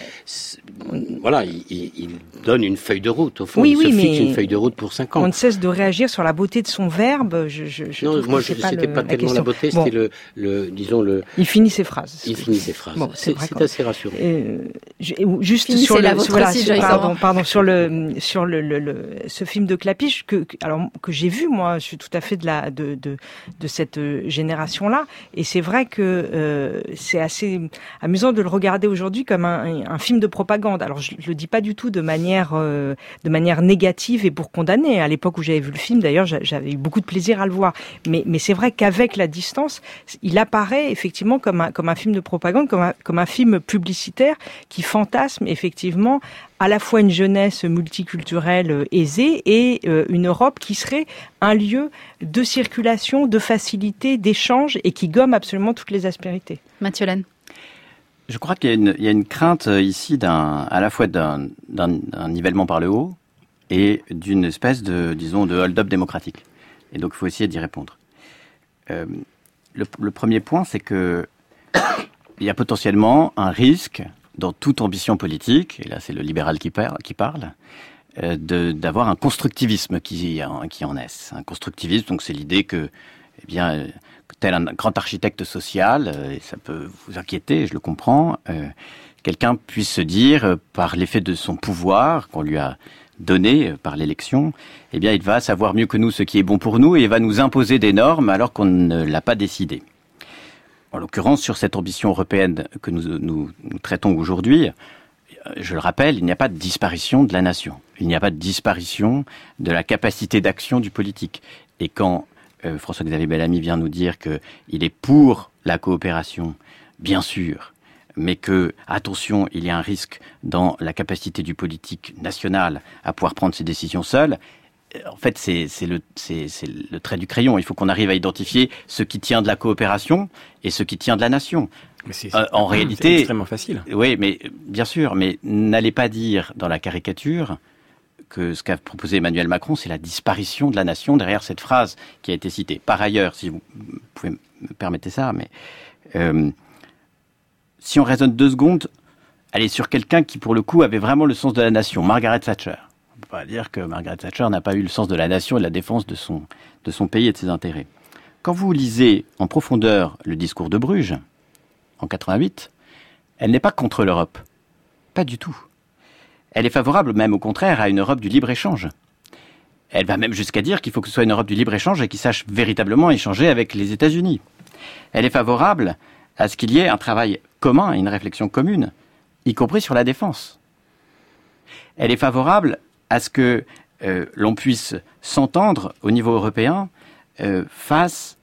voilà, il, il donne une feuille de route. Au fond, oui, il oui, se fixe mais une feuille de route pour cinq ans. On ne cesse de réagir sur la beauté de son verbe. Je, je, je non, moi, que je, c'est c'était pas, pas le, tellement la, la beauté, bon. c'était le, le, disons le. Il finit ses phrases. Il finit ses phrases. Bon, c'est, c'est, c'est assez rassurant. Euh, je, juste Finissez sur le, votre voilà, aussi, sur, pardon, pardon, sur le, sur le, le, le, ce film de Clapiche que, alors que j'ai vu, moi, je suis tout à fait de la, de, de, de cette génération-là, et c'est vrai que euh, c'est assez amusant de le regarder aujourd'hui comme un, un film de propagande. Alors je, je le dis pas du tout de manière, euh, de manière négative et pour condamner. À l'époque où j'avais vu le film, d'ailleurs, j'avais eu beaucoup de plaisir à le voir. Mais, mais c'est vrai qu'avec la distance, il apparaît effectivement comme un, comme un film de propagande, comme un, comme un film publicitaire qui fantasme effectivement à la fois une jeunesse multiculturelle aisée et euh, une Europe qui serait un lieu de circulation, de facilité, d'échange et qui gomme absolument toutes les aspérités. Mathieu Laine. Je crois qu'il y a une, il y a une crainte ici d'un, à la fois d'un, d'un, d'un nivellement par le haut et d'une espèce de, disons, de hold-up démocratique. Et donc, il faut essayer d'y répondre. Euh, le, le premier point, c'est que il y a potentiellement un risque dans toute ambition politique, et là c'est le libéral qui, par, qui parle, euh, de, d'avoir un constructivisme qui, qui en naisse. Un constructivisme, donc c'est l'idée que, eh bien, euh, tel un grand architecte social, euh, et ça peut vous inquiéter, je le comprends, euh, quelqu'un puisse se dire, euh, par l'effet de son pouvoir qu'on lui a donné euh, par l'élection, eh bien, il va savoir mieux que nous ce qui est bon pour nous et il va nous imposer des normes alors qu'on ne l'a pas décidé. En l'occurrence, sur cette ambition européenne que nous, nous, nous traitons aujourd'hui, je le rappelle, il n'y a pas de disparition de la nation. Il n'y a pas de disparition de la capacité d'action du politique. Et quand euh, François-Xavier Bellamy vient nous dire qu'il est pour la coopération, bien sûr, mais que, attention, il y a un risque dans la capacité du politique national à pouvoir prendre ses décisions seul. En fait, c'est, c'est, le, c'est, c'est le trait du crayon. Il faut qu'on arrive à identifier ce qui tient de la coopération et ce qui tient de la nation. Mais c'est, euh, en c'est réalité, extrêmement facile. Oui, mais bien sûr, mais n'allez pas dire dans la caricature que ce qu'a proposé Emmanuel Macron, c'est la disparition de la nation derrière cette phrase qui a été citée. Par ailleurs, si vous pouvez me permettre ça, mais euh, si on raisonne deux secondes, allez sur quelqu'un qui, pour le coup, avait vraiment le sens de la nation, Margaret Thatcher. On ne peut pas dire que Margaret Thatcher n'a pas eu le sens de la nation et de la défense de son, de son pays et de ses intérêts. Quand vous lisez en profondeur le discours de Bruges, en quatre-vingt-huit, elle n'est pas contre l'Europe. Pas du tout. Elle est favorable, même au contraire, à une Europe du libre-échange. Elle va même jusqu'à dire qu'il faut que ce soit une Europe du libre-échange et qui sache véritablement échanger avec les États-Unis. Elle est favorable à ce qu'il y ait un travail commun et une réflexion commune, y compris sur la défense. Elle est favorable à ce que euh, l'on puisse s'entendre au niveau européen euh, face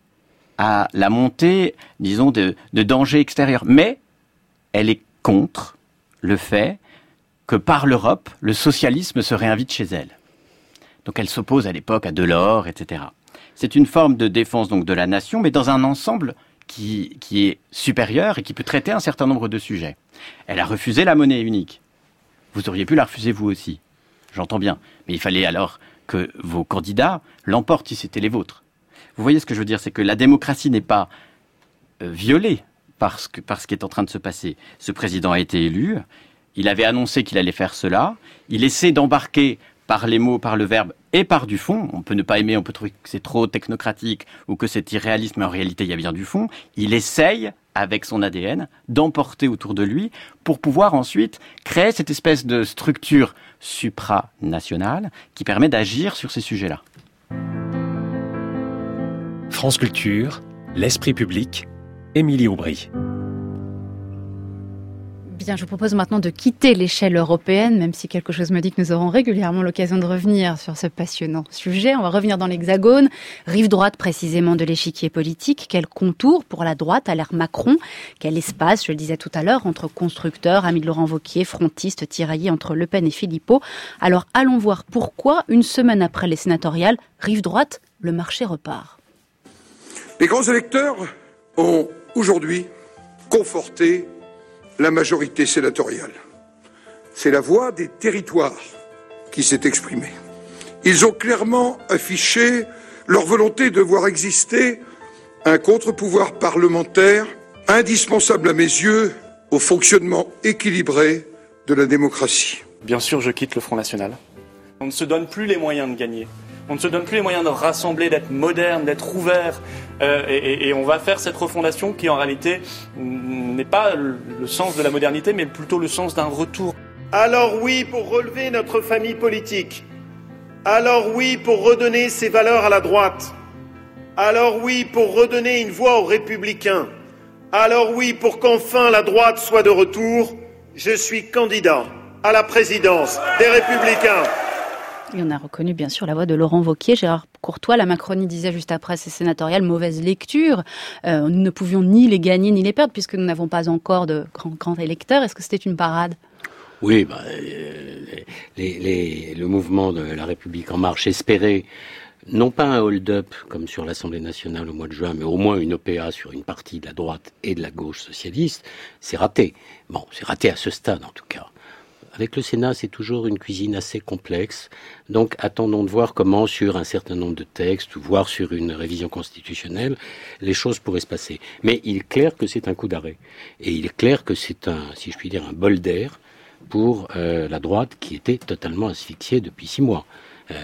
à la montée, disons, de, de dangers extérieurs. Mais elle est contre le fait que par l'Europe, le socialisme se réinvite chez elle. Donc elle s'oppose à l'époque à Delors, et cetera. C'est une forme de défense donc de la nation, mais dans un ensemble qui, qui est supérieur et qui peut traiter un certain nombre de sujets. Elle a refusé la monnaie unique. Vous auriez pu la refuser vous aussi. J'entends bien. Mais il fallait alors que vos candidats l'emportent si c'était les vôtres. Vous voyez ce que je veux dire, c'est que la démocratie n'est pas euh, violée par ce, que, par ce qui est en train de se passer. Ce président a été élu, il avait annoncé qu'il allait faire cela, il essaie d'embarquer par les mots, par le verbe et par du fond. On peut ne pas aimer, on peut trouver que c'est trop technocratique ou que c'est irréaliste, mais en réalité il y a bien du fond. Il essaye, avec son A D N, d'emporter autour de lui pour pouvoir ensuite créer cette espèce de structure supranationale qui permet d'agir sur ces sujets-là. France Culture, l'esprit public, Émilie Aubry. Bien, je vous propose maintenant de quitter l'échelle européenne, même si quelque chose me dit que nous aurons régulièrement l'occasion de revenir sur ce passionnant sujet. On va revenir dans l'Hexagone, rive droite précisément de l'échiquier politique. Quel contour pour la droite à l'ère Macron? Quel espace, je le disais tout à l'heure, entre constructeurs, amis de Laurent Wauquiez, frontistes tiraillés entre Le Pen et Philippot. Alors allons voir pourquoi, une semaine après les sénatoriales, rive droite, le marché repart. Les grands électeurs ont aujourd'hui conforté la majorité sénatoriale. C'est la voix des territoires qui s'est exprimée. Ils ont clairement affiché leur volonté de voir exister un contre-pouvoir parlementaire indispensable à mes yeux au fonctionnement équilibré de la démocratie. Bien sûr, je quitte le Front National. On ne se donne plus les moyens de gagner. On ne se donne plus les moyens de rassembler, d'être moderne, d'être ouvert. Euh, et, et on va faire cette refondation qui, en réalité, n'est pas le, le sens de la modernité, mais plutôt le sens d'un retour. Alors oui, pour relever notre famille politique. Alors oui, pour redonner ses valeurs à la droite. Alors oui, pour redonner une voix aux Républicains. Alors oui, pour qu'enfin la droite soit de retour. Je suis candidat à la présidence des Républicains. Et on a reconnu bien sûr la voix de Laurent Wauquiez. Gérard Courtois, la Macronie disait juste après ces sénatoriales, mauvaise lecture. Euh, nous ne pouvions ni les gagner ni les perdre puisque nous n'avons pas encore de grands, grands électeurs. Est-ce que c'était une parade ? Oui, bah, les, les, le mouvement de La République En Marche espérait non pas un hold-up comme sur l'Assemblée nationale au mois de juin, mais au moins une O P A sur une partie de la droite et de la gauche socialiste. C'est raté. Bon, c'est raté à ce stade en tout cas. Avec le Sénat, c'est toujours une cuisine assez complexe. Donc, attendons de voir comment, sur un certain nombre de textes, voire sur une révision constitutionnelle, les choses pourraient se passer. Mais il est clair que c'est un coup d'arrêt. Et il est clair que c'est un, si je puis dire, un bol d'air pour euh, la droite qui était totalement asphyxiée depuis six mois. Euh,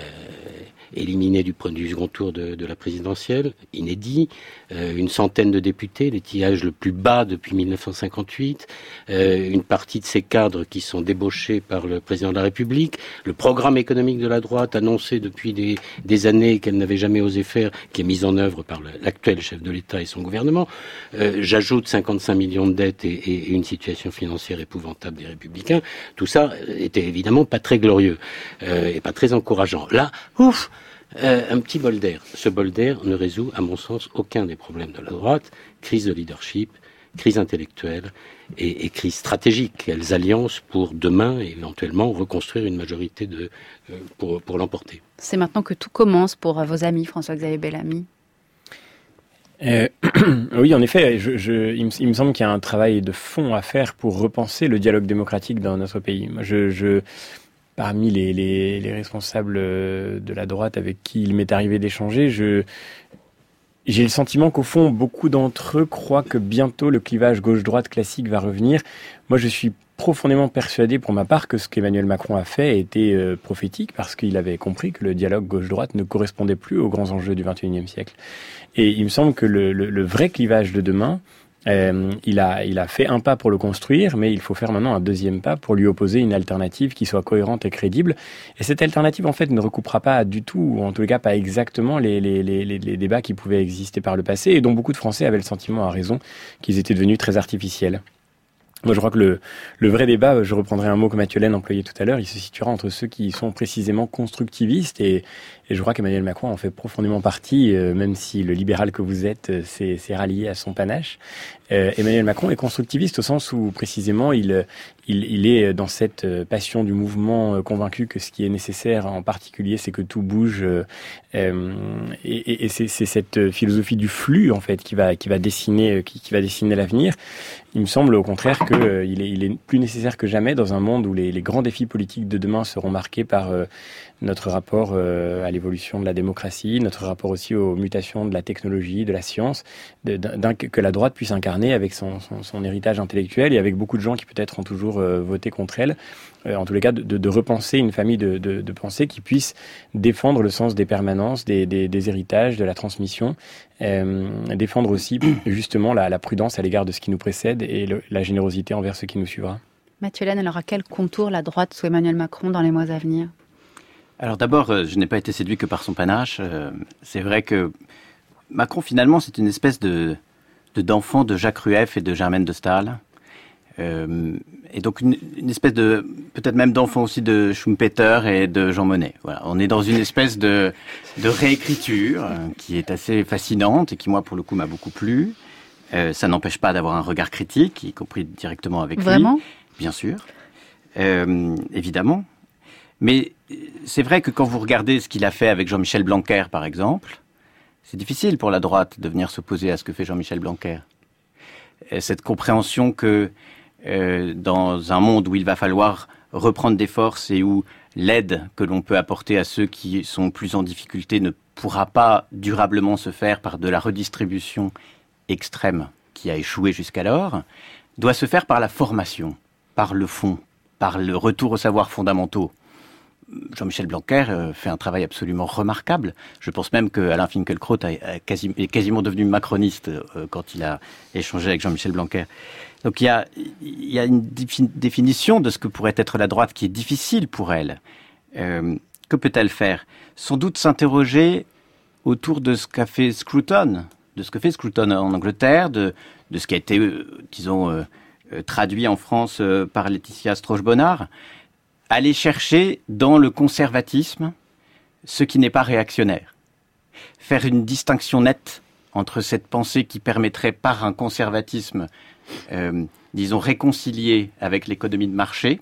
éliminé du, du second tour de, de la présidentielle, inédit, euh, une centaine de députés, l'étiage le plus bas depuis mille neuf cent cinquante-huit, euh, une partie de ces cadres qui sont débauchés par le président de la République, le programme économique de la droite annoncé depuis des, des années qu'elle n'avait jamais osé faire, qui est mis en œuvre par le, l'actuel chef de l'État et son gouvernement. Euh, j'ajoute cinquante-cinq millions de dettes et, et, et une situation financière épouvantable des Républicains. Tout ça était évidemment pas très glorieux euh, et pas très encourageant. Là, ouf, Euh, un petit bol d'air. Ce bol d'air ne résout, à mon sens, aucun des problèmes de la droite. Crise de leadership, crise intellectuelle et, et crise stratégique. Quelles alliances pour demain, éventuellement, reconstruire une majorité de, euh, pour, pour l'emporter. C'est maintenant que tout commence pour vos amis, François-Xavier Bellamy. Euh, oui, en effet, je, je, il, me, il me semble qu'il y a un travail de fond à faire pour repenser le dialogue démocratique dans notre pays. Moi, je... je Parmi les, les, les responsables de la droite avec qui il m'est arrivé d'échanger, je, j'ai le sentiment qu'au fond, beaucoup d'entre eux croient que bientôt le clivage gauche-droite classique va revenir. Moi, je suis profondément persuadé pour ma part que ce qu'Emmanuel Macron a fait était euh, prophétique parce qu'il avait compris que le dialogue gauche-droite ne correspondait plus aux grands enjeux du vingt et unième siècle. Et il me semble que le, le, le vrai clivage de demain, Euh, il a, il a fait un pas pour le construire, mais il faut faire maintenant un deuxième pas pour lui opposer une alternative qui soit cohérente et crédible. Et cette alternative, en fait, ne recoupera pas du tout, ou en tout cas pas exactement, les, les, les, les débats qui pouvaient exister par le passé et dont beaucoup de Français avaient le sentiment, à raison, qu'ils étaient devenus très artificiels. Moi, je crois que le, le vrai débat, je reprendrai un mot que Mathieu Laine employait tout à l'heure, il se situera entre ceux qui sont précisément constructivistes et, et je crois qu'Emmanuel Macron en fait profondément partie, euh, même si le libéral que vous êtes euh, s'est, s'est rallié à son panache. Euh, Emmanuel Macron est constructiviste au sens où précisément il, il, il est dans cette passion du mouvement, euh, convaincu que ce qui est nécessaire en particulier, c'est que tout bouge euh, euh, et, et c'est, c'est cette philosophie du flux en fait qui va, qui va dessiner, qui, qui va dessiner l'avenir. Il me semble au contraire qu'il euh, est, il est plus nécessaire que jamais dans un monde où les, les grands défis politiques de demain seront marqués par euh, notre rapport euh, à l'évolution de la démocratie, notre rapport aussi aux mutations de la technologie, de la science, de, d'un, que la droite puisse incarner avec son, son, son héritage intellectuel et avec beaucoup de gens qui peut-être ont toujours euh, voté contre elle. Euh, en tous les cas, de, de, de repenser une famille de, de, de pensée qui puisse défendre le sens des permanences, des, des, des héritages, de la transmission, euh, défendre aussi justement la, la prudence à l'égard de ce qui nous précède et le, la générosité envers ce qui nous suivra. Mathieu Laine, alors à quel contour la droite sous Emmanuel Macron dans les mois à venir ? Alors d'abord, je n'ai pas été séduit que par son panache. C'est vrai que Macron, finalement, c'est une espèce de, de d'enfant de Jacques Rueff et de Germaine de Staël. Euh, et donc une, une espèce de, peut-être même d'enfant aussi de Schumpeter et de Jean Monnet. Voilà, on est dans une espèce de, de réécriture euh, qui est assez fascinante et qui, moi, pour le coup, m'a beaucoup plu. Euh, ça n'empêche pas d'avoir un regard critique, y compris directement avec Vraiment ? lui. Bien sûr. Euh, évidemment. Mais c'est vrai que quand vous regardez ce qu'il a fait avec Jean-Michel Blanquer, par exemple, c'est difficile pour la droite de venir s'opposer à ce que fait Jean-Michel Blanquer. Et cette compréhension que euh, dans un monde où il va falloir reprendre des forces et où l'aide que l'on peut apporter à ceux qui sont plus en difficulté ne pourra pas durablement se faire par de la redistribution extrême qui a échoué jusqu'alors, doit se faire par la formation, par le fond, par le retour aux savoirs fondamentaux. Jean-Michel Blanquer fait un travail absolument remarquable. Je pense même que Alain Finkielkraut a quasi, est quasiment devenu macroniste quand il a échangé avec Jean-Michel Blanquer. Donc il y a, il y a une définition de ce que pourrait être la droite qui est difficile pour elle. Euh, que peut-elle faire ? Sans doute s'interroger autour de ce qu'a fait Scruton, de ce que fait Scruton en Angleterre, de, de ce qui a été, euh, disons, euh, euh, traduit en France euh, par Laetitia Strauch-Bonnard. Aller chercher dans le conservatisme ce qui n'est pas réactionnaire. Faire une distinction nette entre cette pensée qui permettrait par un conservatisme, euh, disons, réconcilié avec l'économie de marché,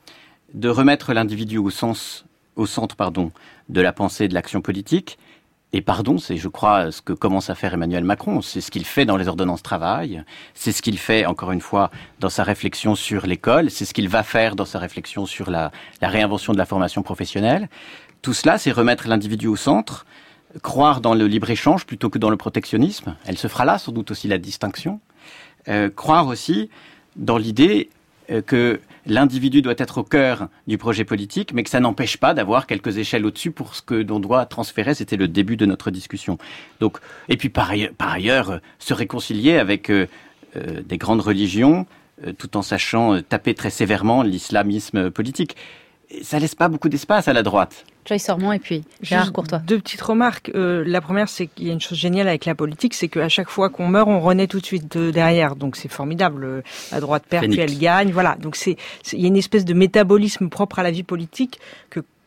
de remettre l'individu au, sens, au centre pardon, de la pensée et de l'action politique. Et pardon, c'est, je crois, ce que commence à faire Emmanuel Macron. C'est ce qu'il fait dans les ordonnances travail. C'est ce qu'il fait, encore une fois, dans sa réflexion sur l'école. C'est ce qu'il va faire dans sa réflexion sur la, la réinvention de la formation professionnelle. Tout cela, c'est remettre l'individu au centre, croire dans le libre-échange plutôt que dans le protectionnisme. Elle se fera là, sans doute aussi, la distinction. Euh, croire aussi dans l'idée euh, que l'individu doit être au cœur du projet politique, mais que ça n'empêche pas d'avoir quelques échelles au-dessus pour ce que l'on doit transférer. C'était le début de notre discussion. Donc, et puis par ailleurs, par ailleurs se réconcilier avec euh, euh, des grandes religions, euh, tout en sachant euh, taper très sévèrement l'islamisme politique. Et ça laisse pas beaucoup d'espace à la droite. Joyce Ormond et puis Gérard Courtois. Deux petites remarques. Euh, la première, c'est qu'il y a une chose géniale avec la politique, c'est qu'à chaque fois qu'on meurt, on renaît tout de suite de derrière. Donc c'est formidable. La droite perd, puis elle gagne. Voilà. Donc c'est, c'est, il y a une espèce de métabolisme propre à la vie politique que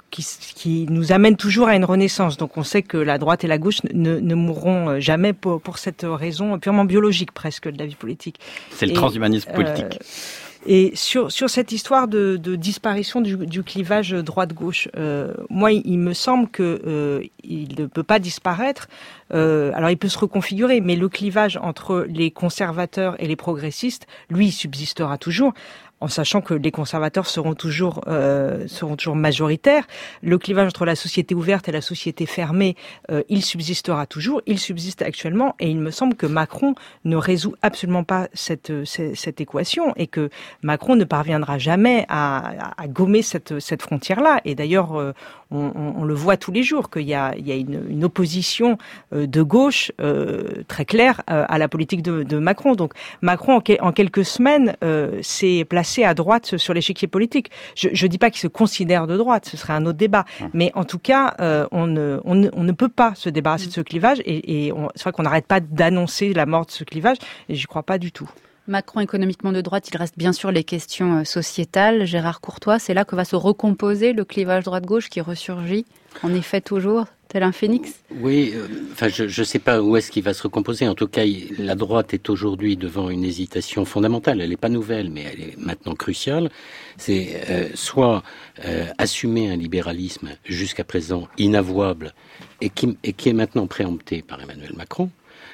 qui, qui nous amène toujours à une renaissance. Donc on sait que la droite et la gauche ne, ne mourront jamais pour, pour cette raison purement biologique presque de la vie politique. C'est le et, transhumanisme politique. Euh, Et sur sur cette histoire de, de disparition du, du clivage droite-gauche, euh, moi, il, il me semble que euh, il ne peut pas disparaître. Euh, alors, il peut se reconfigurer, mais le clivage entre les conservateurs et les progressistes, lui, il subsistera toujours, en sachant que les conservateurs seront toujours euh, seront toujours majoritaires. Le clivage entre la société ouverte et la société fermée, euh, il subsistera toujours. Il subsiste actuellement, et il me semble que Macron ne résout absolument pas cette cette, cette équation, et que Macron ne parviendra jamais à, à, à gommer cette cette frontière-là. Et d'ailleurs, euh, on, on, on le voit tous les jours qu'il y a il y a une, une opposition euh, de gauche euh, très claire euh, à la politique de, de Macron. Donc Macron, en, que, en quelques semaines, euh, s'est placé à droite sur l'échiquier politique. Je ne dis pas qu'il se considère de droite, ce serait un autre débat. Mais en tout cas, euh, on, ne, on, ne, on ne peut pas se débarrasser de ce clivage. Et, et on, c'est vrai qu'on n'arrête pas d'annoncer la mort de ce clivage. Et j'y crois pas du tout. Macron économiquement de droite, il reste bien sûr les questions sociétales. Gérard Courtois, c'est là que va se recomposer le clivage droite-gauche qui ressurgit, en effet toujours, tel un phénix. Oui, euh, enfin je ne sais pas où est-ce qu'il va se recomposer. En tout cas, il, la droite est aujourd'hui devant une hésitation fondamentale. Elle n'est pas nouvelle, mais elle est maintenant cruciale. C'est euh, soit euh, assumer un libéralisme jusqu'à présent inavouable et qui, et qui est maintenant préempté par Emmanuel Macron,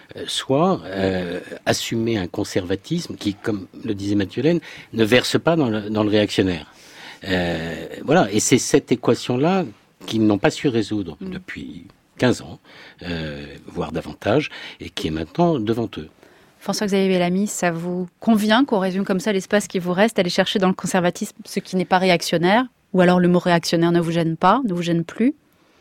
soit euh, assumer un conservatisme qui, comme le disait Mathieu Laine, ne verse pas dans le, dans le réactionnaire. Euh, voilà, et c'est cette équation-là qu'ils n'ont pas su résoudre mmh. depuis quinze ans, euh, voire davantage, et qui est maintenant devant eux. François-Xavier Bellamy, ça vous convient qu'on résume comme ça l'espace qui vous reste, aller chercher dans le conservatisme ce qui n'est pas réactionnaire, ou alors le mot réactionnaire ne vous gêne pas, ne vous gêne plus ?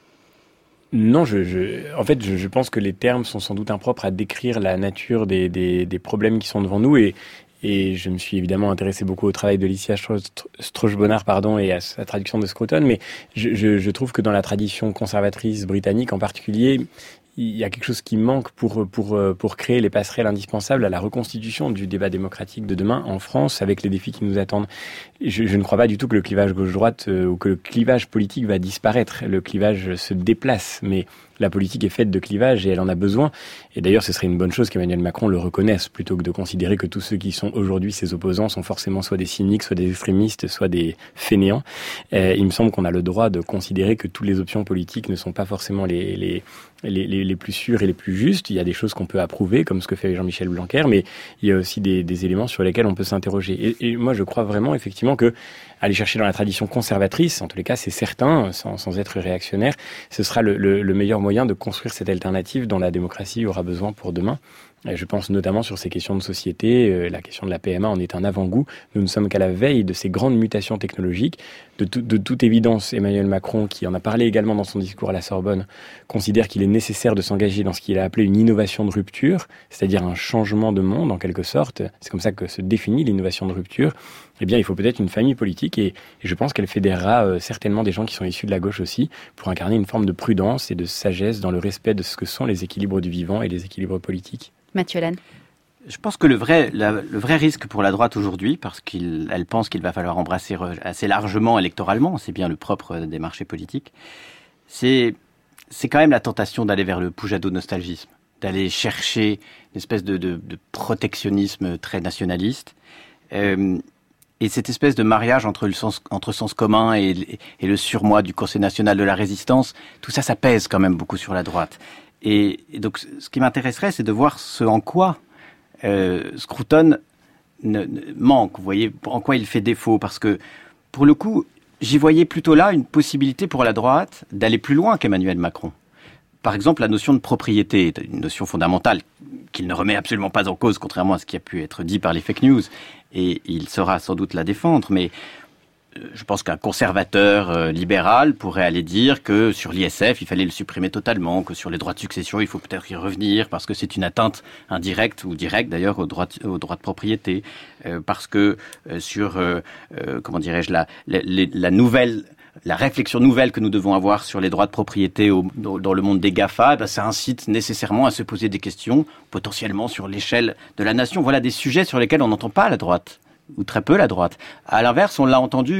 Non, je, je, en fait, je, je pense que les termes sont sans doute impropres à décrire la nature des, des, des problèmes qui sont devant nous, et, et je me suis évidemment intéressé beaucoup au travail de Licia Strauch-Bonnard, pardon, et à sa traduction de Scruton, mais je, je, je trouve que dans la tradition conservatrice britannique en particulier, il y a quelque chose qui manque pour pour pour créer les passerelles indispensables à la reconstitution du débat démocratique de demain en France, avec les défis qui nous attendent. Je, je ne crois pas du tout que le clivage gauche-droite euh, ou que le clivage politique va disparaître. Le clivage se déplace, mais la politique est faite de clivages et elle en a besoin. Et d'ailleurs, ce serait une bonne chose qu'Emmanuel Macron le reconnaisse, plutôt que de considérer que tous ceux qui sont aujourd'hui ses opposants sont forcément soit des cyniques, soit des extrémistes, soit des fainéants. Euh, il me semble qu'on a le droit de considérer que toutes les options politiques ne sont pas forcément les, les, les, les, les plus sûres et les plus justes. Il y a des choses qu'on peut approuver, comme ce que fait Jean-Michel Blanquer, mais il y a aussi des, des éléments sur lesquels on peut s'interroger. Et, et moi, je crois vraiment, effectivement, que aller chercher dans la tradition conservatrice, en tous les cas, c'est certain, sans, sans être réactionnaire, ce sera le, le, le meilleur moyen de construire cette alternative dont la démocratie aura besoin pour demain. Et je pense notamment sur ces questions de société, euh, la question de la P M A en est un avant-goût. Nous ne sommes qu'à la veille de ces grandes mutations technologiques. De, tout, de toute évidence, Emmanuel Macron, qui en a parlé également dans son discours à la Sorbonne, considère qu'il est nécessaire de s'engager dans ce qu'il a appelé une innovation de rupture, c'est-à-dire un changement de monde en quelque sorte. C'est comme ça que se définit l'innovation de rupture. Eh bien, il faut peut-être une famille politique et, et je pense qu'elle fédérera euh, certainement des gens qui sont issus de la gauche aussi pour incarner une forme de prudence et de sagesse dans le respect de ce que sont les équilibres du vivant et les équilibres politiques. Mathieu Laine. Je pense que le vrai, la, le vrai risque pour la droite aujourd'hui, parce qu'elle pense qu'il va falloir embrasser assez largement électoralement, c'est bien le propre des marchés politiques, c'est, c'est quand même la tentation d'aller vers le poujado-nostalgisme, d'aller chercher une espèce de, de, de protectionnisme très nationaliste. Euh, Et cette espèce de mariage entre le sens, entre sens commun et, et le surmoi du Conseil national de la résistance, tout ça, ça pèse quand même beaucoup sur la droite. Et, et donc, ce qui m'intéresserait, c'est de voir ce en quoi euh, Scruton ne, ne, manque. Vous voyez, en quoi il fait défaut. Parce que, pour le coup, j'y voyais plutôt là une possibilité pour la droite d'aller plus loin qu'Emmanuel Macron. Par exemple, la notion de propriété est une notion fondamentale qu'il ne remet absolument pas en cause, contrairement à ce qui a pu être dit par les fake news. Et il saura sans doute la défendre, mais je pense qu'un conservateur euh, libéral pourrait aller dire que sur l'I S F, il fallait le supprimer totalement, que sur les droits de succession, il faut peut-être y revenir, parce que c'est une atteinte indirecte, ou directe d'ailleurs, aux droits de, aux droits de propriété, euh, parce que euh, sur, euh, euh, comment dirais-je, la, la, la nouvelle... La réflexion nouvelle que nous devons avoir sur les droits de propriété au, dans le monde des GAFA, ben ça incite nécessairement à se poser des questions, potentiellement sur l'échelle de la nation. Voilà des sujets sur lesquels on n'entend pas la droite, ou très peu la droite. À l'inverse, on l'a entendu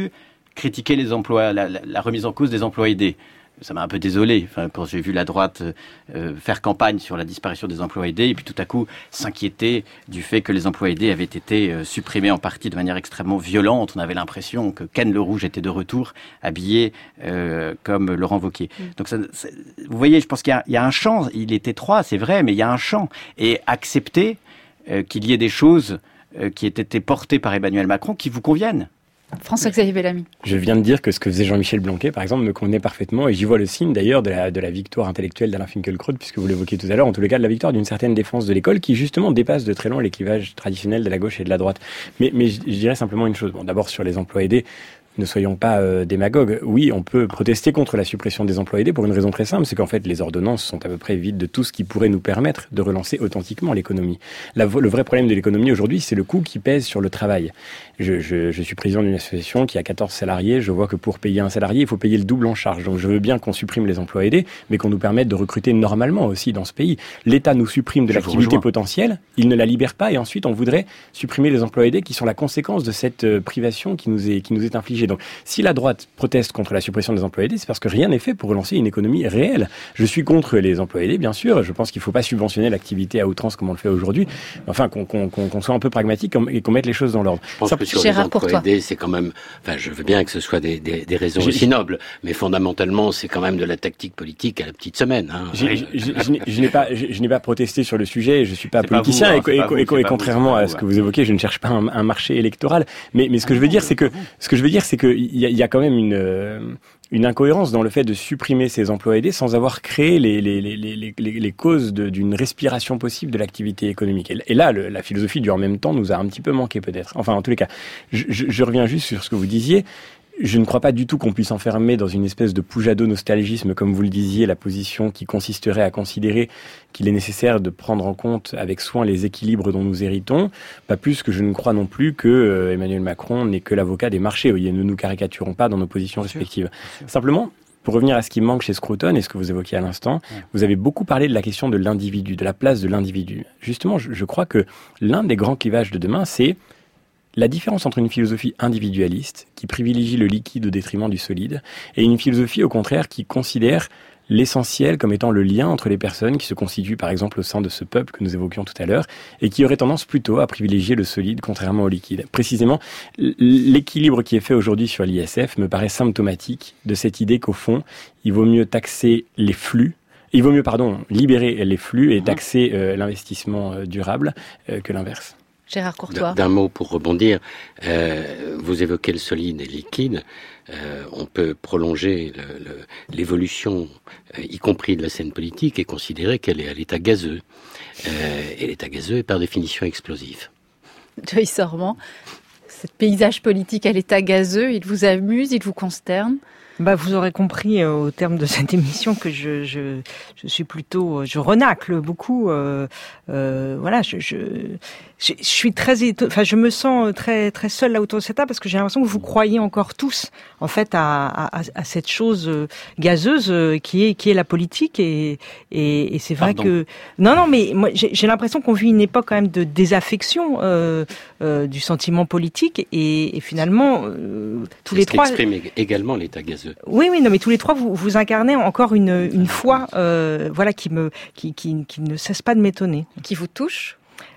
critiquer les emplois, la, la, la remise en cause des emplois aidés. Ça m'a un peu désolé, enfin, quand j'ai vu la droite euh, faire campagne sur la disparition des emplois aidés, et puis tout à coup s'inquiéter du fait que les emplois aidés avaient été euh, supprimés en partie de manière extrêmement violente. On avait l'impression que Ken le Rouge était de retour, habillé euh, comme Laurent Wauquiez. Mmh. Donc, ça, ça, vous voyez, je pense qu'il y a, il y a un champ, il est étroit, c'est vrai, mais il y a un champ. Et accepter euh, qu'il y ait des choses euh, qui aient été portées par Emmanuel Macron qui vous conviennent. François-Xavier Bellamy. Je viens de dire que ce que faisait Jean-Michel Blanquer, par exemple, me convenait parfaitement, et j'y vois le signe d'ailleurs de la, de la victoire intellectuelle d'Alain Finkielkraut, puisque vous l'évoquiez tout à l'heure, en tous les cas de la victoire d'une certaine défense de l'école, qui justement dépasse de très loin les clivages traditionnels de la gauche et de la droite. Mais, mais je, je dirais simplement une chose. Bon, d'abord sur les emplois aidés, ne soyons pas euh, démagogues. Oui, on peut protester contre la suppression des emplois aidés pour une raison très simple, c'est qu'en fait, les ordonnances sont à peu près vides de tout ce qui pourrait nous permettre de relancer authentiquement l'économie. La, le vrai problème de l'économie aujourd'hui, c'est le coût qui pèse sur le travail. Je, je, je suis président d'une association qui a quatorze salariés. Je vois que pour payer un salarié, il faut payer le double en charge. Donc je veux bien qu'on supprime les emplois aidés, mais qu'on nous permette de recruter normalement aussi dans ce pays. L'État nous supprime de je l'activité potentielle, il ne la libère pas, et ensuite on voudrait supprimer les emplois aidés qui sont la conséquence de cette euh, privation qui nous est, qui nous est infligée. Donc, si la droite proteste contre la suppression des emplois aidés, c'est parce que rien n'est fait pour relancer une économie réelle. Je suis contre les emplois aidés, bien sûr. Je pense qu'il ne faut pas subventionner l'activité à outrance comme on le fait aujourd'hui. Enfin, qu'on, qu'on, qu'on soit un peu pragmatique et qu'on mette les choses dans l'ordre. Je pense Ça, que sur Gérard, les emplois aidés, c'est quand même... Enfin, je veux bien que ce soit des, des, des raisons aussi nobles, mais fondamentalement, c'est quand même de la tactique politique à la petite semaine. Hein. Je, je, je, je, n'ai, je, n'ai pas, je, je n'ai pas protesté sur le sujet. Je ne suis pas c'est politicien pas vous, hein, et, et, vous, et, et contrairement vous, à ce que vous évoquez, je ne cherche pas un, un marché électoral. Mais, mais ce que ah, je veux dire, c'est que ce que je veux dire, c'est que il y, y a quand même une euh, une incohérence dans le fait de supprimer ces emplois aidés sans avoir créé les les les les les, les causes de, d'une respiration possible de l'activité économique. Et, et là, le, la philosophie du en même temps nous a un petit peu manqué peut-être. Enfin, en tous les cas, je, je, je reviens juste sur ce que vous disiez. Je ne crois pas du tout qu'on puisse enfermer dans une espèce de poujado-nostalgisme, comme vous le disiez, la position qui consisterait à considérer qu'il est nécessaire de prendre en compte avec soin les équilibres dont nous héritons. Pas plus que je ne crois non plus que euh, Emmanuel Macron n'est que l'avocat des marchés. Vous voyez, ne nous caricaturons pas dans nos positions respectives. Simplement, pour revenir à ce qui manque chez Scruton et ce que vous évoquiez à l'instant, ouais. Vous avez beaucoup parlé de la question de l'individu, de la place de l'individu. Justement, je, je crois que l'un des grands clivages de demain, c'est la différence entre une philosophie individualiste, qui privilégie le liquide au détriment du solide, et une philosophie, au contraire, qui considère l'essentiel comme étant le lien entre les personnes qui se constituent, par exemple, au sein de ce peuple que nous évoquions tout à l'heure, et qui aurait tendance plutôt à privilégier le solide, contrairement au liquide. Précisément, l'équilibre qui est fait aujourd'hui sur l'I S F me paraît symptomatique de cette idée qu'au fond, il vaut mieux taxer les flux, il vaut mieux, pardon, libérer les flux et taxer euh, l'investissement euh, durable euh, que l'inverse. Gérard Courtois. D'un mot pour rebondir, euh, vous évoquez le solide et le liquide. Euh, on peut prolonger le, le, l'évolution, euh, y compris de la scène politique, et considérer qu'elle est à l'état gazeux. Euh, et l'état gazeux est par définition explosif. Joyce Ormand, ce paysage politique à l'état gazeux, il vous amuse, il vous consterne ? Bah, vous aurez compris euh, au terme de cette émission que je, je, je suis plutôt, je renacle beaucoup. Euh, euh, voilà, je, je, je, je suis très, enfin, je me sens très, très seule là autour de cette table parce que j'ai l'impression que vous croyez encore tous, en fait, à, à, à cette chose gazeuse qui est, qui est la politique et, et, et c'est vrai Pardon. que non, non, mais moi, j'ai, j'ai l'impression qu'on vit une époque quand même de désaffection euh, euh, du sentiment politique et, et finalement euh, tous c'est les ce trois exprime également l'état gazeux. Oui, oui, non, mais tous les trois, vous, vous incarnez encore une, une foi, euh, voilà, qui me, qui, qui, qui ne cesse pas de m'étonner. Qui vous touche ?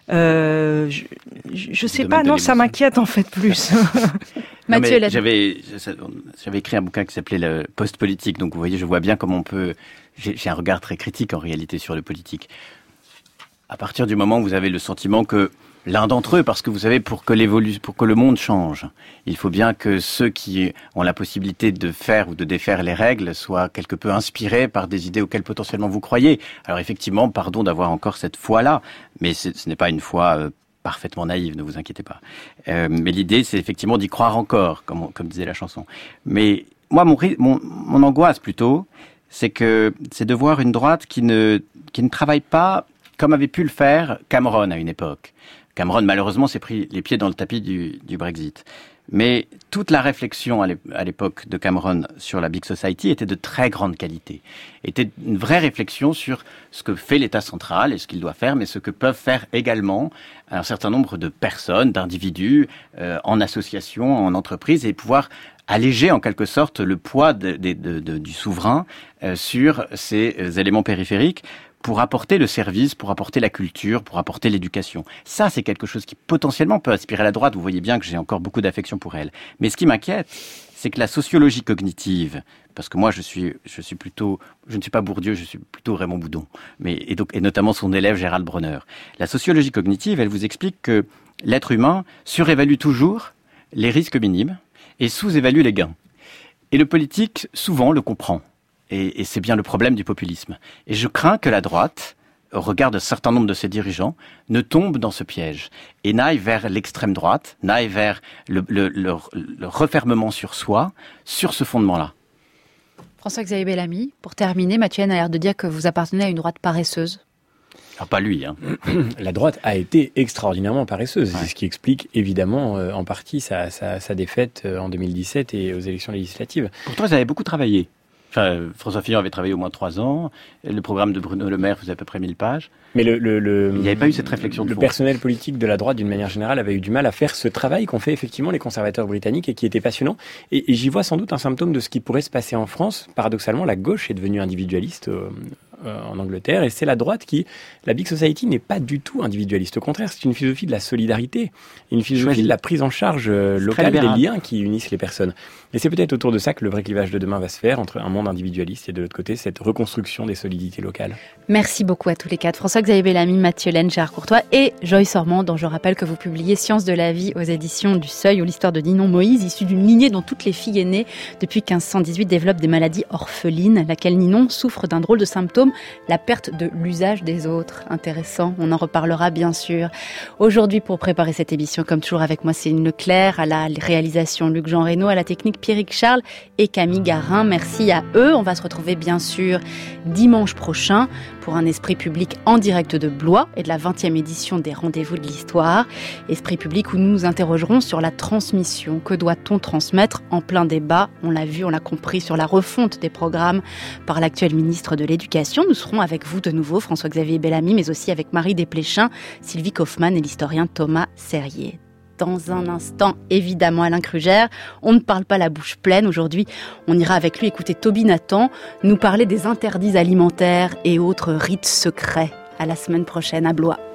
Euh, je, je, je sais pas, non, ça m'inquiète en fait plus. Mathieu, non, j'avais, j'avais écrit un bouquin qui s'appelait le Post-politique, donc vous voyez, je vois bien comment on peut. J'ai, j'ai un regard très critique en réalité sur le politique. À partir du moment où vous avez le sentiment que l'un d'entre eux, parce que vous savez, pour que l'évolue, pour que le monde change, il faut bien que ceux qui ont la possibilité de faire ou de défaire les règles soient quelque peu inspirés par des idées auxquelles potentiellement vous croyez. Alors effectivement, pardon d'avoir encore cette foi-là, mais ce n'est pas une foi euh, parfaitement naïve, ne vous inquiétez pas. Euh, mais l'idée, c'est effectivement d'y croire encore, comme, comme disait la chanson. Mais moi, mon, mon, mon angoisse plutôt, c'est que c'est de voir une droite qui ne, qui ne travaille pas comme avait pu le faire Cameron à une époque. Cameron, malheureusement, s'est pris les pieds dans le tapis du, du Brexit. Mais toute la réflexion à l'époque de Cameron sur la Big Society était de très grande qualité. Était une vraie réflexion sur ce que fait l'État central et ce qu'il doit faire, mais ce que peuvent faire également un certain nombre de personnes, d'individus, euh, en association, en entreprise, et pouvoir alléger en quelque sorte le poids de, de, de, de, du souverain euh, sur ces euh, éléments périphériques pour apporter le service, pour apporter la culture, pour apporter l'éducation. Ça, c'est quelque chose qui potentiellement peut inspirer la droite. Vous voyez bien que j'ai encore beaucoup d'affection pour elle. Mais ce qui m'inquiète, c'est que la sociologie cognitive, parce que moi je suis, je suis plutôt, je ne suis pas Bourdieu, je suis plutôt Raymond Boudon, mais et donc et notamment son élève Gérald Bronner. La sociologie cognitive, elle vous explique que l'être humain surévalue toujours les risques minimes et sous-évalue les gains. Et le politique souvent le comprend. Et, et c'est bien le problème du populisme. Et je crains que la droite, au regard d'un certain nombre de ses dirigeants, ne tombe dans ce piège et n'aille vers l'extrême droite, n'aille vers le, le, le, le refermement sur soi, sur ce fondement-là. François-Xavier Bellamy, pour terminer, Mathieu Haine a l'air de dire que vous appartenez à une droite paresseuse. Ah, pas lui, hein. La droite a été extraordinairement paresseuse. Ouais. C'est ce qui explique évidemment euh, en partie sa, sa, sa défaite euh, en deux mille dix-sept et aux élections législatives. Pourtant, ils avaient beaucoup travaillé. Enfin, François Fillon avait travaillé au moins trois ans. Le programme de Bruno Le Maire faisait à peu près mille pages. Mais le, le, le, il n'y avait pas eu cette réflexion de le fond. personnel politique de la droite, d'une manière générale, avait eu du mal à faire ce travail qu'ont fait effectivement les conservateurs britanniques et qui était passionnant. Et, et j'y vois sans doute un symptôme de ce qui pourrait se passer en France. Paradoxalement, la gauche est devenue individualiste euh, euh, en Angleterre, et c'est la droite qui, la Big Society n'est pas du tout individualiste. Au contraire, c'est une philosophie de la solidarité, une philosophie Choisis. de la prise en charge euh, locale des liens qui unissent les personnes. Et c'est peut-être autour de ça que le vrai clivage de demain va se faire, entre un monde individualiste et de l'autre côté, cette reconstruction des solidités locales. Merci beaucoup à tous les quatre. François-Xavier Bellamy, Mathieu Haine, Gérard Courtois et Joyce Ormand, dont je rappelle que vous publiez Sciences de la vie aux éditions du Seuil, ou l'histoire de Ninon Moïse, issue d'une lignée dont toutes les filles aînées depuis quinze cent dix-huit développent des maladies orphelines, laquelle Ninon souffre d'un drôle de symptôme, la perte de l'usage des autres. Intéressant, on en reparlera bien sûr. Aujourd'hui, pour préparer cette émission, comme toujours avec moi, Céline Leclerc, à la réalisation Luc-Jean Reynaud, à la technique Pierrick Charles et Camille Garin. Merci à eux. On va se retrouver bien sûr dimanche prochain pour un Esprit public en direct de Blois et de la vingtième édition des Rendez-vous de l'Histoire. Esprit public où nous nous interrogerons sur la transmission. Que doit-on transmettre en plein débat? On l'a vu, on l'a compris sur la refonte des programmes par l'actuel ministre de l'Éducation. Nous serons avec vous de nouveau, François-Xavier Bellamy, mais aussi avec Marie Desplechin, Sylvie Kaufmann et l'historien Thomas Serrier. Dans un instant, évidemment, Alain Krugère. On ne parle pas la bouche pleine. Aujourd'hui, on ira avec lui écouter Toby Nathan nous parler des interdits alimentaires et autres rites secrets. À la semaine prochaine à Blois.